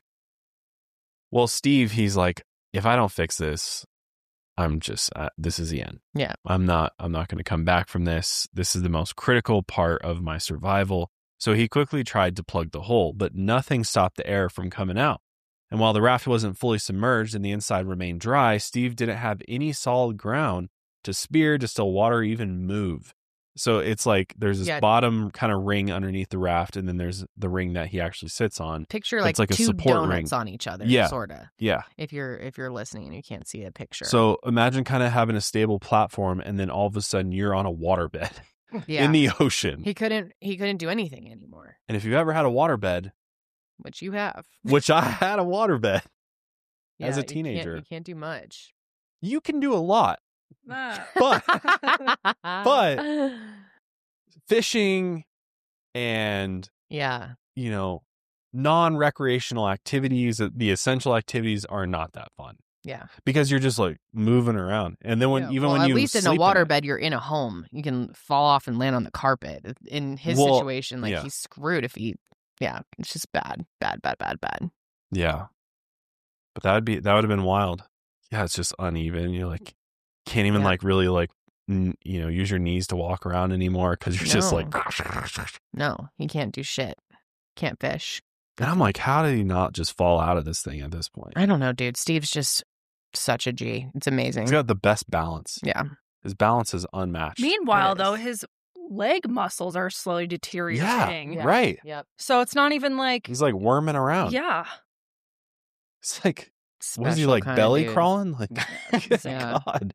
Well, Steve, he's like, if I don't fix this, I'm just, this is the end. Yeah. I'm not going to come back from this. This is the most critical part of my survival. So he quickly tried to plug the hole, but nothing stopped the air from coming out. And while the raft wasn't fully submerged and the inside remained dry, Steve didn't have any solid ground to spear, distill water, or even move. So it's like there's this bottom kind of ring underneath the raft, and then there's the ring that he actually sits on. Picture It's like a two support donuts ring. on each other, Yeah. sort of. Yeah. If you're listening and you can't see a picture. So imagine kind of having a stable platform, and then all of a sudden you're on a waterbed yeah. in the ocean. He couldn't do anything anymore, And if you've ever had a waterbed, which you have. which I had a waterbed as Yeah, a teenager, You can't do much. you can do a lot. Ah. But fishing and, yeah. non-recreational activities, the essential activities are not that fun. Yeah. Because you're just like moving around. And then when at you least in a sleep waterbed, you're in a home. You can fall off and land on the carpet. In his situation, like he's screwed if he, it's just bad. Yeah. But that would have been wild. Yeah, it's just uneven. You're like, can't even really use your knees to walk around anymore because you're just like. No, he can't do shit. Can't fish. And I'm like, how did he not just fall out of this thing at this point? I don't know, dude. Steve's just such a G. It's amazing. He's got the best balance. Yeah. His balance is unmatched. Meanwhile, It though, is. his leg muscles are slowly deteriorating. Yeah, right. Yep. So it's not even like, He's like worming around. yeah. It's like, was he Special like kinda belly dude. crawling? Like, Yeah. God.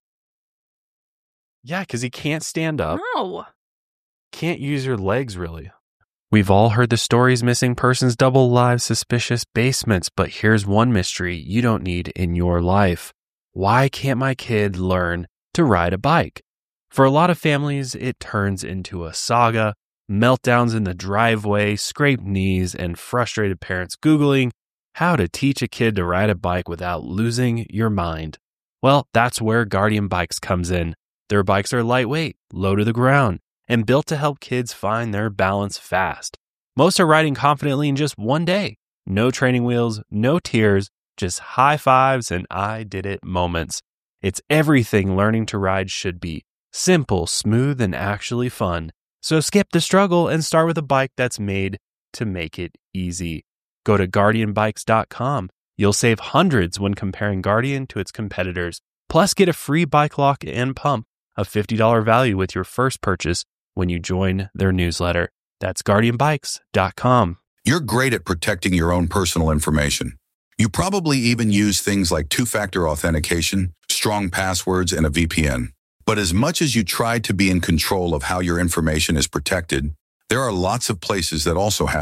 Yeah, because he can't stand up. No. Can't use your legs really. We've all heard the stories missing persons, double lives, suspicious basements, but here's one mystery you don't need in your life. Why can't my kid learn to ride a bike? For a lot of families, it turns into a saga, meltdowns in the driveway, scraped knees, and frustrated parents Googling how to teach a kid to ride a bike without losing your mind. Well, that's where Guardian Bikes comes in. Their bikes are lightweight, low to the ground, and built to help kids find their balance fast. Most are riding confidently in just one day. No training wheels, no tears, just high fives and I did it moments. It's everything learning to ride should be. Simple, smooth, and actually fun. So skip the struggle and start with a bike that's made to make it easy. Go to GuardianBikes.com. You'll save hundreds when comparing Guardian to its competitors. Plus, get a free bike lock and pump, a $50 value with your first purchase when you join their newsletter. That's GuardianBikes.com. You're great at protecting your own personal information. You probably even use things like two-factor authentication, strong passwords, and a VPN. But as much as you try to be in control of how your information is protected, there are lots of places that also have it.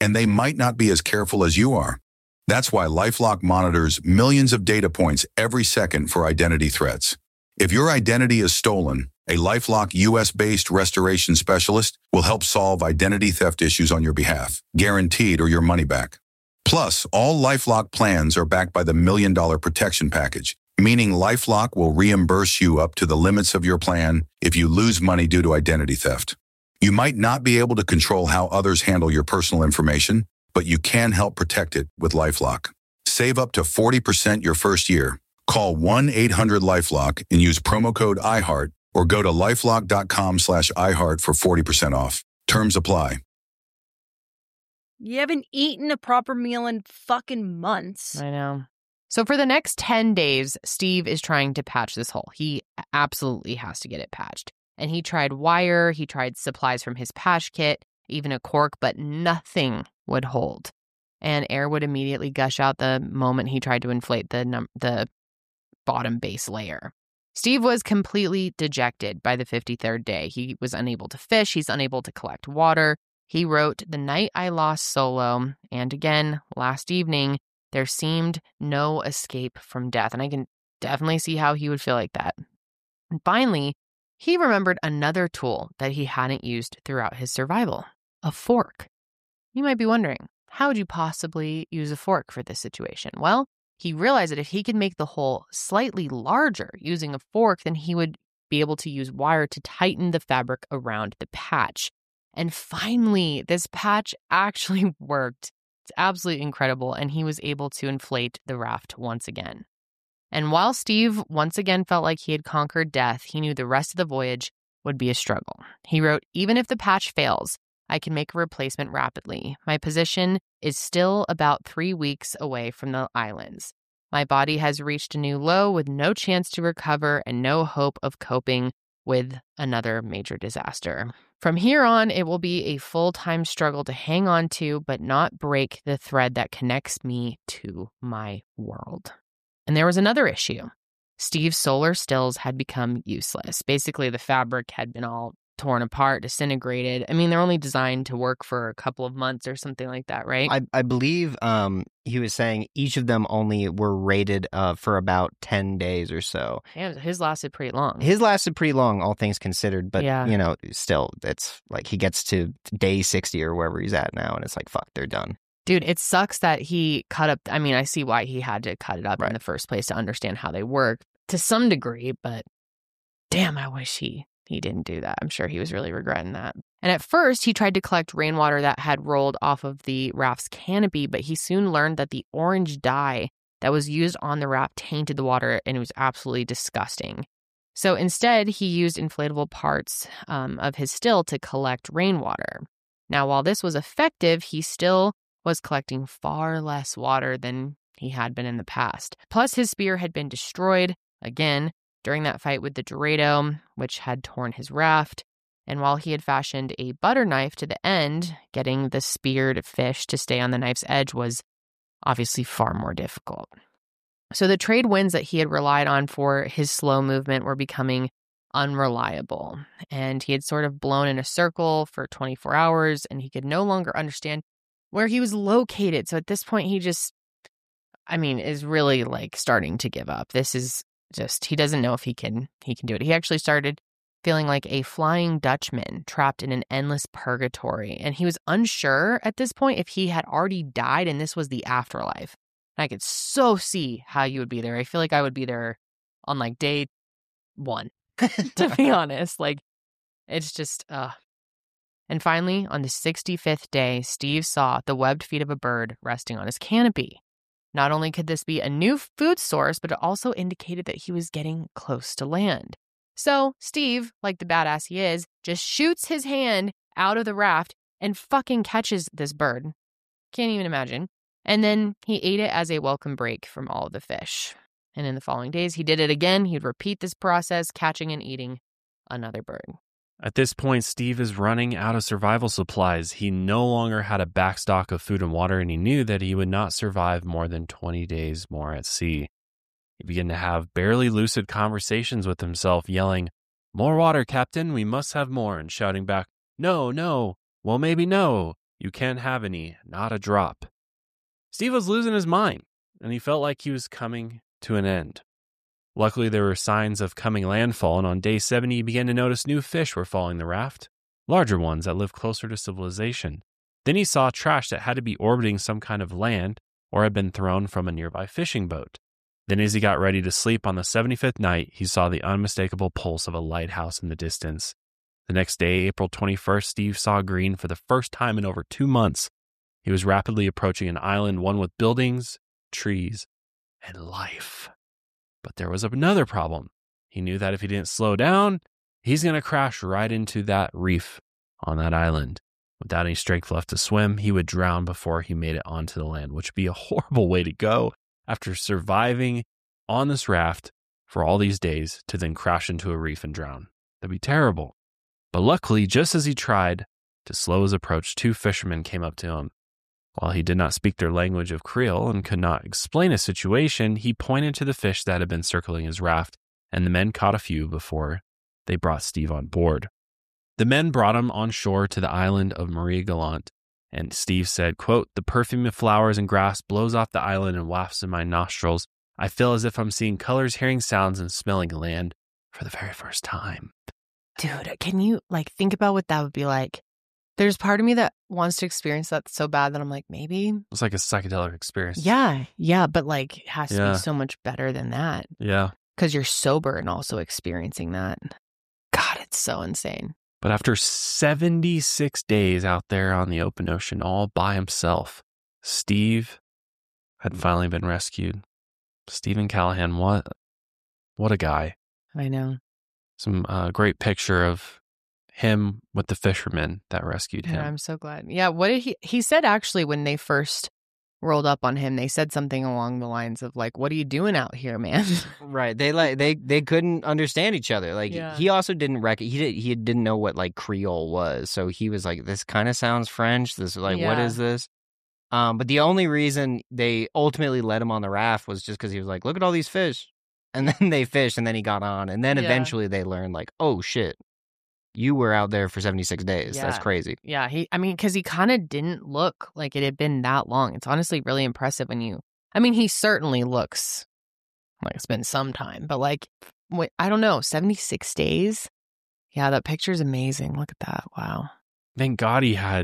and they might not be as careful as you are. That's why LifeLock monitors millions of data points every second for identity threats. If your identity is stolen, a LifeLock US-based restoration specialist will help solve identity theft issues on your behalf, guaranteed or your money back. Plus, all LifeLock plans are backed by the $1 Million Protection Package, meaning LifeLock will reimburse you up to the limits of your plan if you lose money due to identity theft. You might not be able to control how others handle your personal information, but you can help protect it with LifeLock. Save up to 40% your first year. Call 1-800-LifeLock and use promo code IHEART or go to lifelock.com/iHeart for 40% off. Terms apply. You haven't eaten a proper meal in fucking months. I know. So for the next 10 days, Steve is trying to patch this hole. He absolutely has to get it patched. And he tried wire, he tried supplies from his patch kit, even a cork, but nothing would hold. And air would immediately gush out the moment he tried to inflate the bottom base layer. Steve was completely dejected by the 53rd day. He was unable to fish. He's unable to collect water. He wrote "The Night I Lost" solo. And again, last evening, there seemed no escape from death. And I can definitely see how he would feel like that. And finally, he remembered another tool that he hadn't used throughout his survival, a fork. You might be wondering, how would you possibly use a fork for this situation? Well, he realized that if he could make the hole slightly larger using a fork, then he would be able to use wire to tighten the fabric around the patch. And finally, this patch actually worked. It's absolutely incredible, and he was able to inflate the raft once again. And while Steve once again felt like he had conquered death, he knew the rest of the voyage would be a struggle. He wrote, "Even if the patch fails, I can make a replacement rapidly. My position is still about 3 weeks away from the islands. My body has reached a new low with no chance to recover and no hope of coping with another major disaster. From here on, it will be a full-time struggle to hang on to, but not break the thread that connects me to my world." And there was another issue. Steve's solar stills had become useless. Basically, the fabric had been all torn apart, disintegrated. I mean, they're only designed to work for a couple of months or something like that, right? I believe he was saying each of them only were rated for about 10 days or so. Yeah, his lasted pretty long. His lasted pretty long, all things considered. But, Yeah. you know, still, it's like he gets to day 60 or wherever he's at now, and it's like, fuck, they're done. Dude, it sucks that he cut up. I mean, I see why he had to cut it up Right. in the first place to understand how they work to some degree, but damn, I wish he didn't do that. I'm sure he was really regretting that. And at first, he tried to collect rainwater that had rolled off of the raft's canopy, but he soon learned that the orange dye that was used on the raft tainted the water, and it was absolutely disgusting. So instead, he used inflatable parts of his still to collect rainwater. Now, while this was effective, he still was collecting far less water than he had been in the past. Plus, his spear had been destroyed, again, during that fight with the Dorado, which had torn his raft. And while he had fashioned a butter knife to the end, getting the speared fish to stay on the knife's edge was obviously far more difficult. So the trade winds that he had relied on for his slow movement were becoming unreliable. And he had sort of blown in a circle for 24 hours, and he could no longer understand where he was located. So at this point, he just, is really like starting to give up. This is just, he doesn't know if he can do it. He actually started feeling like a Flying Dutchman trapped in an endless purgatory. And he was unsure at this point if he had already died and this was the afterlife. And I could so see how you would be there. I feel like I would be there on like day 1, to be honest. Like, it's just, And finally, on the 65th day, Steve saw the webbed feet of a bird resting on his canopy. Not only could this be a new food source, but it also indicated that he was getting close to land. So Steve, like the badass he is, just shoots his hand out of the raft and fucking catches this bird. Can't even imagine. And then he ate it as a welcome break from all of the fish. And in the following days, he did it again. He'd repeat this process, catching and eating another bird. At this point, Steve is running out of survival supplies. He no longer had a backstock of food and water, and he knew that he would not survive more than 20 days more at sea. He began to have barely lucid conversations with himself, yelling, "More water, Captain, we must have more," and shouting back, "No, no, well, maybe no. You can't have any, not a drop. Steve was losing his mind, and he felt like he was coming to an end. Luckily, there were signs of coming landfall, and on day 70, he began to notice new fish were following the raft, larger ones that lived closer to civilization. Then he saw trash that had to be orbiting some kind of land or had been thrown from a nearby fishing boat. Then as he got ready to sleep on the 75th night, he saw the unmistakable pulse of a lighthouse in the distance. The next day, April 21st, Steve saw green for the first time in over 2 months. He was rapidly approaching an island, one with buildings, trees, and life. But there was another problem. He knew that if he didn't slow down, he's going to crash right into that reef on that island. Without any strength left to swim, he would drown before he made it onto the land, which would be a horrible way to go after surviving on this raft for all these days to then crash into a reef and drown. That'd be terrible. But luckily, just as he tried to slow his approach, 2 fishermen came up to him. While he did not speak their language of Creole and could not explain his situation, he pointed to the fish that had been circling his raft, and the men caught a few before they brought Steve on board. The men brought him on shore to the island of Marie Galante, and Steve said, quote, "The perfume of flowers and grass blows off the island and wafts in my nostrils. I feel as if I'm seeing colors, hearing sounds, and smelling land for the very first time." Dude, can you think about what that would be like? There's part of me that wants to experience that so bad that I'm like, maybe. It's like a psychedelic experience. Yeah, but it has to be so much better than that. Yeah. Because you're sober and also experiencing that. God, it's so insane. But after 76 days out there on the open ocean all by himself, Steve had finally been rescued. Stephen Callahan, what a guy. I know. Some great picture of him with the fishermen that rescued him. Yeah, I'm so glad. Yeah, what did he said actually when they first rolled up on him, they said something along the lines of what are you doing out here, man? Right. They couldn't understand each other. He also didn't he didn't know what Creole was. So he was like, this kind of sounds French. This what is this? But the only reason they ultimately let him on the raft was just because he was like, look at all these fish. And then they fished and then he got on. And then eventually they learned oh shit, you were out there for 76 days. Yeah. That's crazy. Yeah. Because he kind of didn't look like it had been that long. It's honestly really impressive he certainly looks like it's been some time, but I don't know, 76 days? Yeah, that picture's amazing. Look at that. Wow. Thank God he had,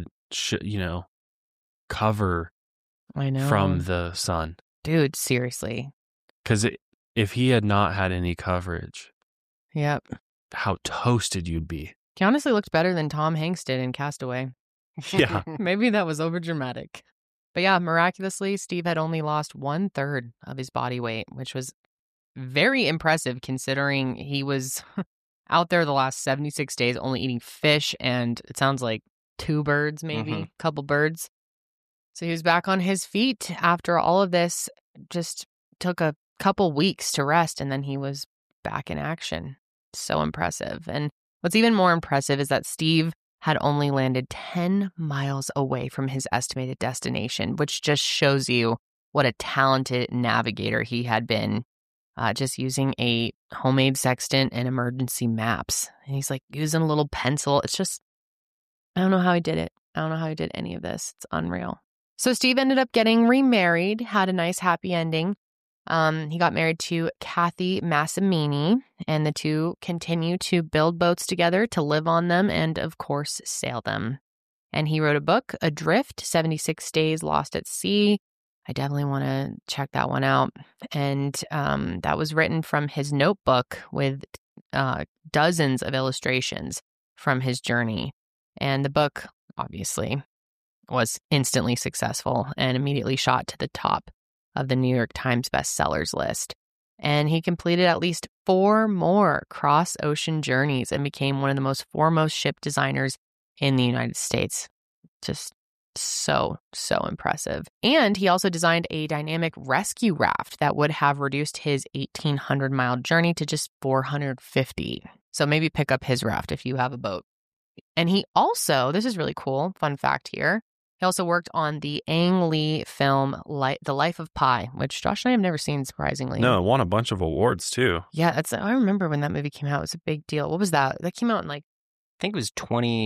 cover I know. from the sun. Dude, seriously. Because if he had not had any coverage, yep, how toasted you'd be. He honestly looked better than Tom Hanks did in Castaway. Yeah. Maybe that was overdramatic. But yeah, miraculously, Steve had only lost 1/3 of his body weight, which was very impressive considering he was out there the last 76 days only eating fish and it sounds like 2 birds, maybe, a couple birds. So he was back on his feet after all of this. Just took a couple weeks to rest and then he was back in action. So impressive. And what's even more impressive is that Steve had only landed 10 miles away from his estimated destination, which just shows you what a talented navigator he had been, just using a homemade sextant and emergency maps. And he's using a little pencil. It's just, I don't know how he did it. I don't know how he did any of this. It's unreal. So Steve ended up getting remarried, had a nice happy ending. He got married to Kathy Massimini, and the two continue to build boats together, to live on them, and of course, sail them. And he wrote a book, Adrift, 76 Days Lost at Sea. I definitely want to check that one out. And that was written from his notebook with dozens of illustrations from his journey. And the book, obviously, was instantly successful and immediately shot to the top of the New York Times bestsellers list. And he completed at least 4 more cross-ocean journeys and became one of the most foremost ship designers in the United States. Just so impressive. And he also designed a dynamic rescue raft that would have reduced his 1,800-mile journey to just 450. So maybe pick up his raft if you have a boat. And he also, this is really cool, fun fact here, he also worked on the Ang Lee film, The Life of Pi, which Josh and I have never seen, surprisingly. No, it won a bunch of awards, too. Yeah, I remember when that movie came out. It was a big deal. What was that? That came out in I think it was 2010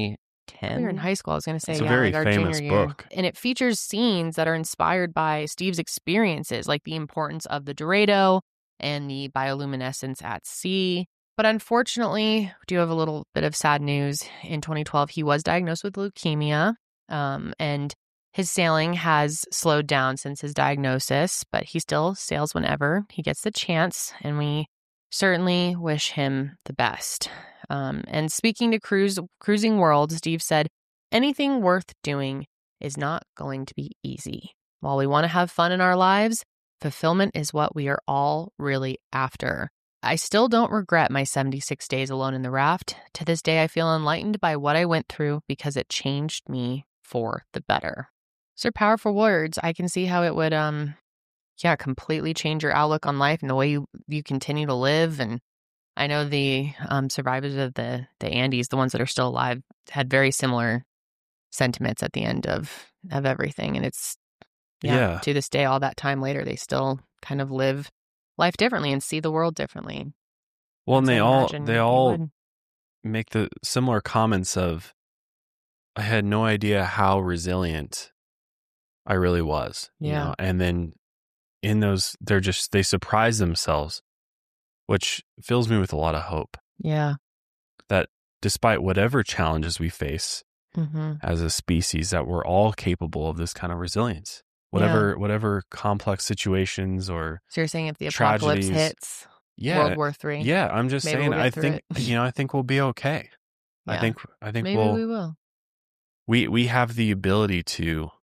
We were in high school. I was going to say, It's a yeah, very like our famous junior year. book. And it features scenes that are inspired by Steve's experiences, like the importance of the Dorado and the bioluminescence at sea. But unfortunately, we do have a little bit of sad news. In 2012, he was diagnosed with leukemia, and his sailing has slowed down since his diagnosis, but he still sails whenever he gets the chance, and we certainly wish him the best. And speaking to Cruising World, Steve said, anything worth doing is not going to be easy. While we want to have fun in our lives, fulfillment is what we are all really after. I still don't regret my 76 days alone in the raft. To this day, I feel enlightened by what I went through because it changed me for the better. These are powerful words. I can see how it would, completely change your outlook on life and the way you continue to live. And I know the survivors of the Andes, the ones that are still alive, had very similar sentiments at the end of everything. And it's, to this day, all that time later, they still kind of live life differently and see the world differently. Well, and So they all make the similar comments of, I had no idea how resilient I really was. You know? And then in those, they surprise themselves, which fills me with a lot of hope. Yeah. That despite whatever challenges we face as a species, that we're all capable of this kind of resilience. Whatever complex situations or so you're saying if the tragedies, apocalypse hits, World War III. Yeah, I'm just saying. We'll I think I think we'll be okay. Yeah. I think maybe we will. We have the ability to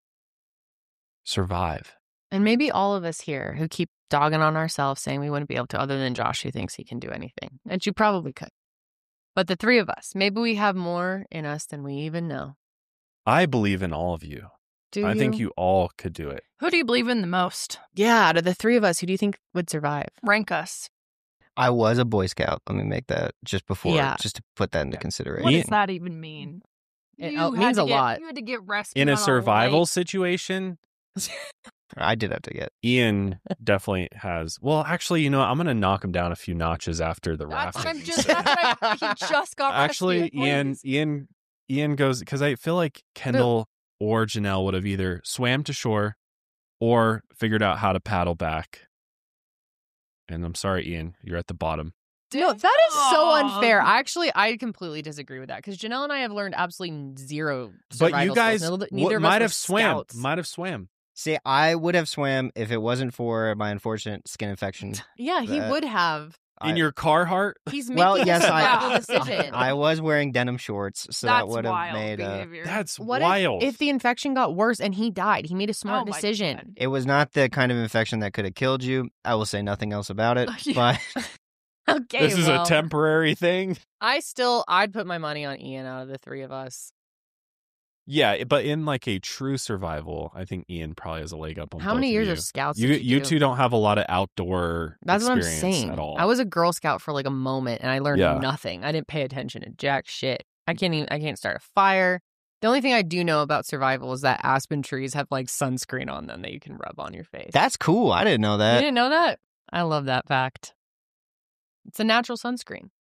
survive. And maybe all of us here who keep dogging on ourselves, saying we wouldn't be able to, other than Josh, who thinks he can do anything, and you probably could. But the three of us, maybe we have more in us than we even know. I believe in all of you. I think you all could do it. Who do you believe in the most? Yeah, out of the three of us, who do you think would survive? Rank us. I was a Boy Scout. Let me make that just to put that into consideration. What does that even mean? It means a lot. You had to get rescued in a on survival lake. situation. I did have to get. Ian definitely has. Well, actually, I'm going to knock him down a few notches after the rafting. He just got actually, rescued. Ian goes, because I feel like Kendall or Janelle would have either swam to shore or figured out how to paddle back. And I'm sorry, Ian, you're at the bottom. No, that is so unfair. I completely disagree with that because Janelle and I have learned absolutely zero survival But you guys skills. Neither of us might were have swam. scouts. Might have swam. See, I would have swam if it wasn't for my unfortunate skin infection. Yeah, he would have. In your Carhartt? He's making a survival decision. I was wearing denim shorts, so That's that would have wild made behavior. That's What wild. if the infection got worse and he died? He made a smart my decision. God. It was not the kind of infection that could have killed you. I will say nothing else about it. But Okay, this is a temporary thing. I'd put my money on Ian out of the three of us. Yeah, but in like a true survival, I think Ian probably has a leg up on How both many of years you. of scouts You did you do? two don't have a lot of outdoor That's what I'm experience saying. at all. I was a Girl Scout for like a moment and I learned nothing. I didn't pay attention to jack shit. I can't start a fire. The only thing I do know about survival is that aspen trees have like sunscreen on them that you can rub on your face. that's cool. I didn't know You that. didn't know that? I love that fact. It's a natural sunscreen.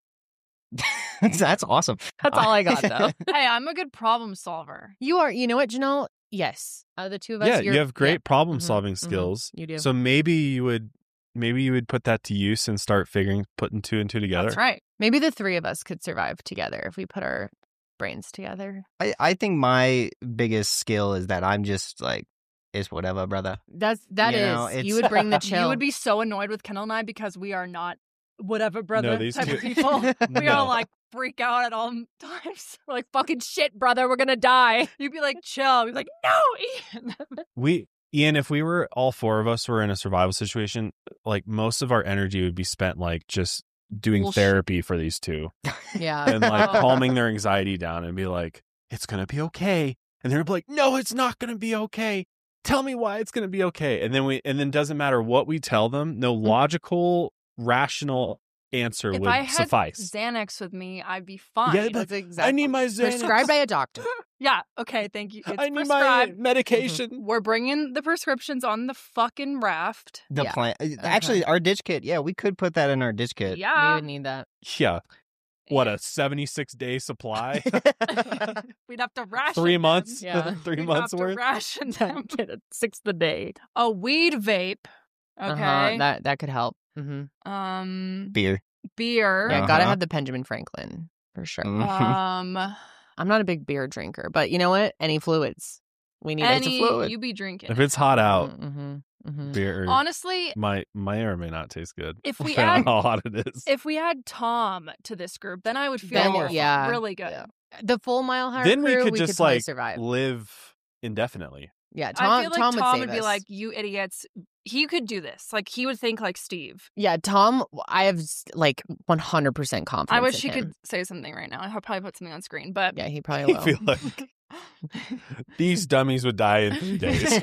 That's awesome. That's all I got though. Hey, I'm a good problem solver. You are. You know what, Janelle? Yes. Out of the two of us, you have great problem solving Mhm. skills. You do. So maybe you would put that to use and start putting two and two together. That's right. Maybe the three of us could survive together if we put our brains together. I think my biggest skill is that I'm just like, it's whatever, brother. That You know, is. it's- You would bring the chill. You would be so annoyed with Kendall and I because we are not whatever brother these type two- of people. We No. all like freak out at all times. We're like, fucking shit, brother. We're going to die. You'd be like, chill. You'd be like, no, Ian. Ian, if we were all four of us were in a survival situation, like most of our energy would be spent like just doing Bullshit. therapy for these two Yeah. and like calming their anxiety down and be like, it's going to be okay. And they're like, no, it's not going to be okay. Tell me why it's going to be okay. And then doesn't matter what we tell them. No logical, rational answer If would I had suffice. Xanax with me, I'd be fine. Yeah, but That's exactly. I need my Xanax. Prescribed by a doctor. Yeah, okay, thank you. It's I need my prescribed. medication. We're bringing the prescriptions on the fucking raft. The Yeah. plan. Actually, our ditch kit. Yeah, we could put that in our ditch kit. We Yeah. would need that. Yeah. what, a 76-day supply? We'd have to ration 3 them. months? Yeah. 3 We'd months have to worth? ration them. Get a sixth a day. A weed vape. Okay. That could help. Mm-hmm. Beer. Beer. Yeah, gotta Uh-huh. have the Benjamin Franklin for sure. Mhm. I'm not a big beer drinker, but you know what? Any fluids. We need lots of fluid. You be drinking. If it's hot out, Mm-hmm. Mm-hmm. beer Honestly, may or may not taste good. If we depending on add- how hot it is. if we add Tom to this group, then I would feel Then, more yeah. really good. Yeah. The full Mile High Then we crew, could we just probably like survive. live indefinitely. Yeah, I feel like Tom would Tom save would be us. like, you idiots. He could do this. Like, he would think like Steve. Yeah, Tom, I have like 100% confidence. I wish in he him. could say something right now. I'll probably put something on screen, but Yeah, he probably I will. feel like these dummies would die in 3 days.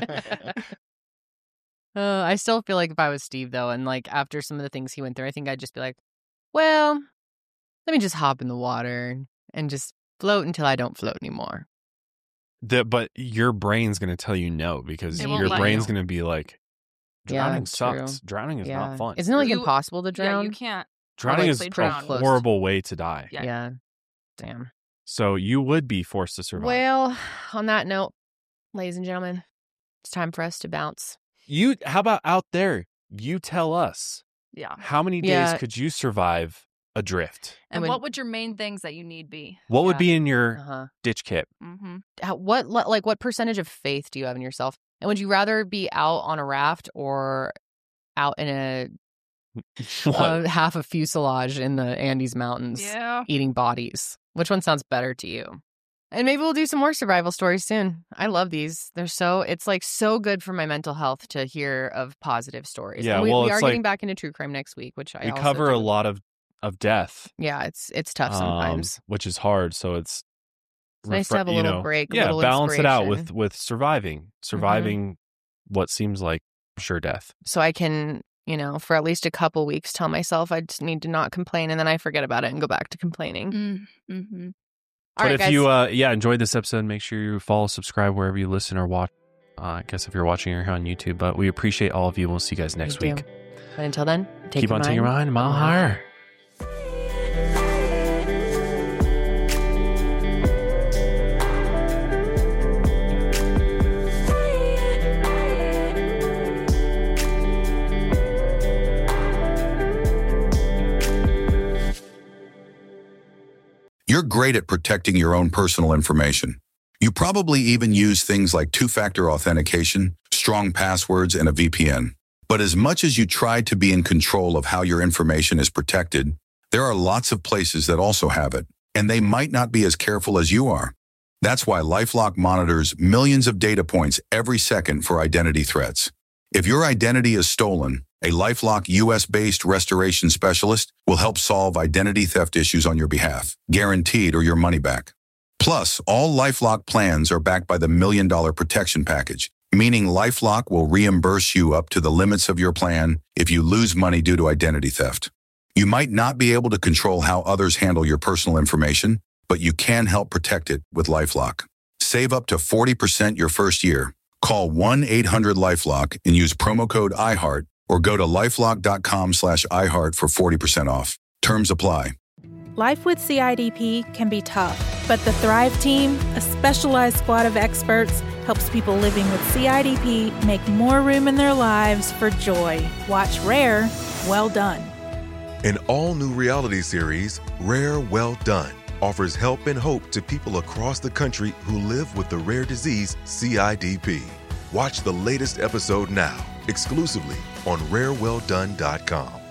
I still feel like if I was Steve, though, and like after some of the things he went through, I think I'd just be like, well, let me just hop in the water and just float until I don't float anymore. But your brain's going to tell you no, because It won't your let brain's you. going to be like, Yeah, drowning it's true. sucks. Drowning is Yeah. not fun. Isn't it like You- impossible to drown? yeah, you can't. Drowning is likely a drown. horrible way to die. Yeah. Yeah. Damn. So you would be forced to survive. Well, on that note, ladies and gentlemen, it's time for us to bounce. How about out there? You tell us. Yeah. How many days Yeah. could you survive adrift? And would- what would your main things that you need be? What would Yeah. be in your Uh-huh. ditch kit? Mm-hmm. What percentage of faith do you have in yourself? And would you rather be out on a raft or out in What? half a fuselage in the Andes Mountains Yeah. eating bodies? Which one sounds better to you? And maybe we'll do some more survival stories soon. I love these. It's like so good for my mental health to hear of positive stories. Yeah, And we well, are it's getting like- back into true crime next week, which I we also cover a do. lot of death, Yeah, it's tough sometimes. which is hard. So it's nice to have a little break, a Yeah, little balance it out inspiration. with surviving what seems like sure death. So I can, for at least a couple weeks tell myself I just need to not complain, and then I forget about it and go back to complaining. Mm-hmm. All But right, if guys. you enjoyed this episode, make sure you follow, subscribe wherever you listen or watch. I guess if you're watching or here on YouTube, but we appreciate all of you. We'll see you guys next We do. week. But until then, Keep on taking your mind a mile higher. You're great at protecting your own personal information. You probably even use things like two-factor authentication, strong passwords, and a VPN. But as much as you try to be in control of how your information is protected, there are lots of places that also have it, and they might not be as careful as you are. That's why LifeLock monitors millions of data points every second for identity threats. If your identity is stolen, a LifeLock US-based restoration specialist will help solve identity theft issues on your behalf, guaranteed or your money back. Plus, all LifeLock plans are backed by the $1 Million Protection Package, meaning LifeLock will reimburse you up to the limits of your plan if you lose money due to identity theft. You might not be able to control how others handle your personal information, but you can help protect it with LifeLock. Save up to 40% your first year. Call 1-800-LifeLock and use promo code IHEART or go to lifelock.com/iHeart for 40% off. Terms apply. Life with CIDP can be tough, but the Thrive Team, a specialized squad of experts, helps people living with CIDP make more room in their lives for joy. Watch Rare, Well Done. An all-new reality series, Rare Well Done, offers help and hope to people across the country who live with the rare disease CIDP. Watch the latest episode now, exclusively on RareWellDone.com.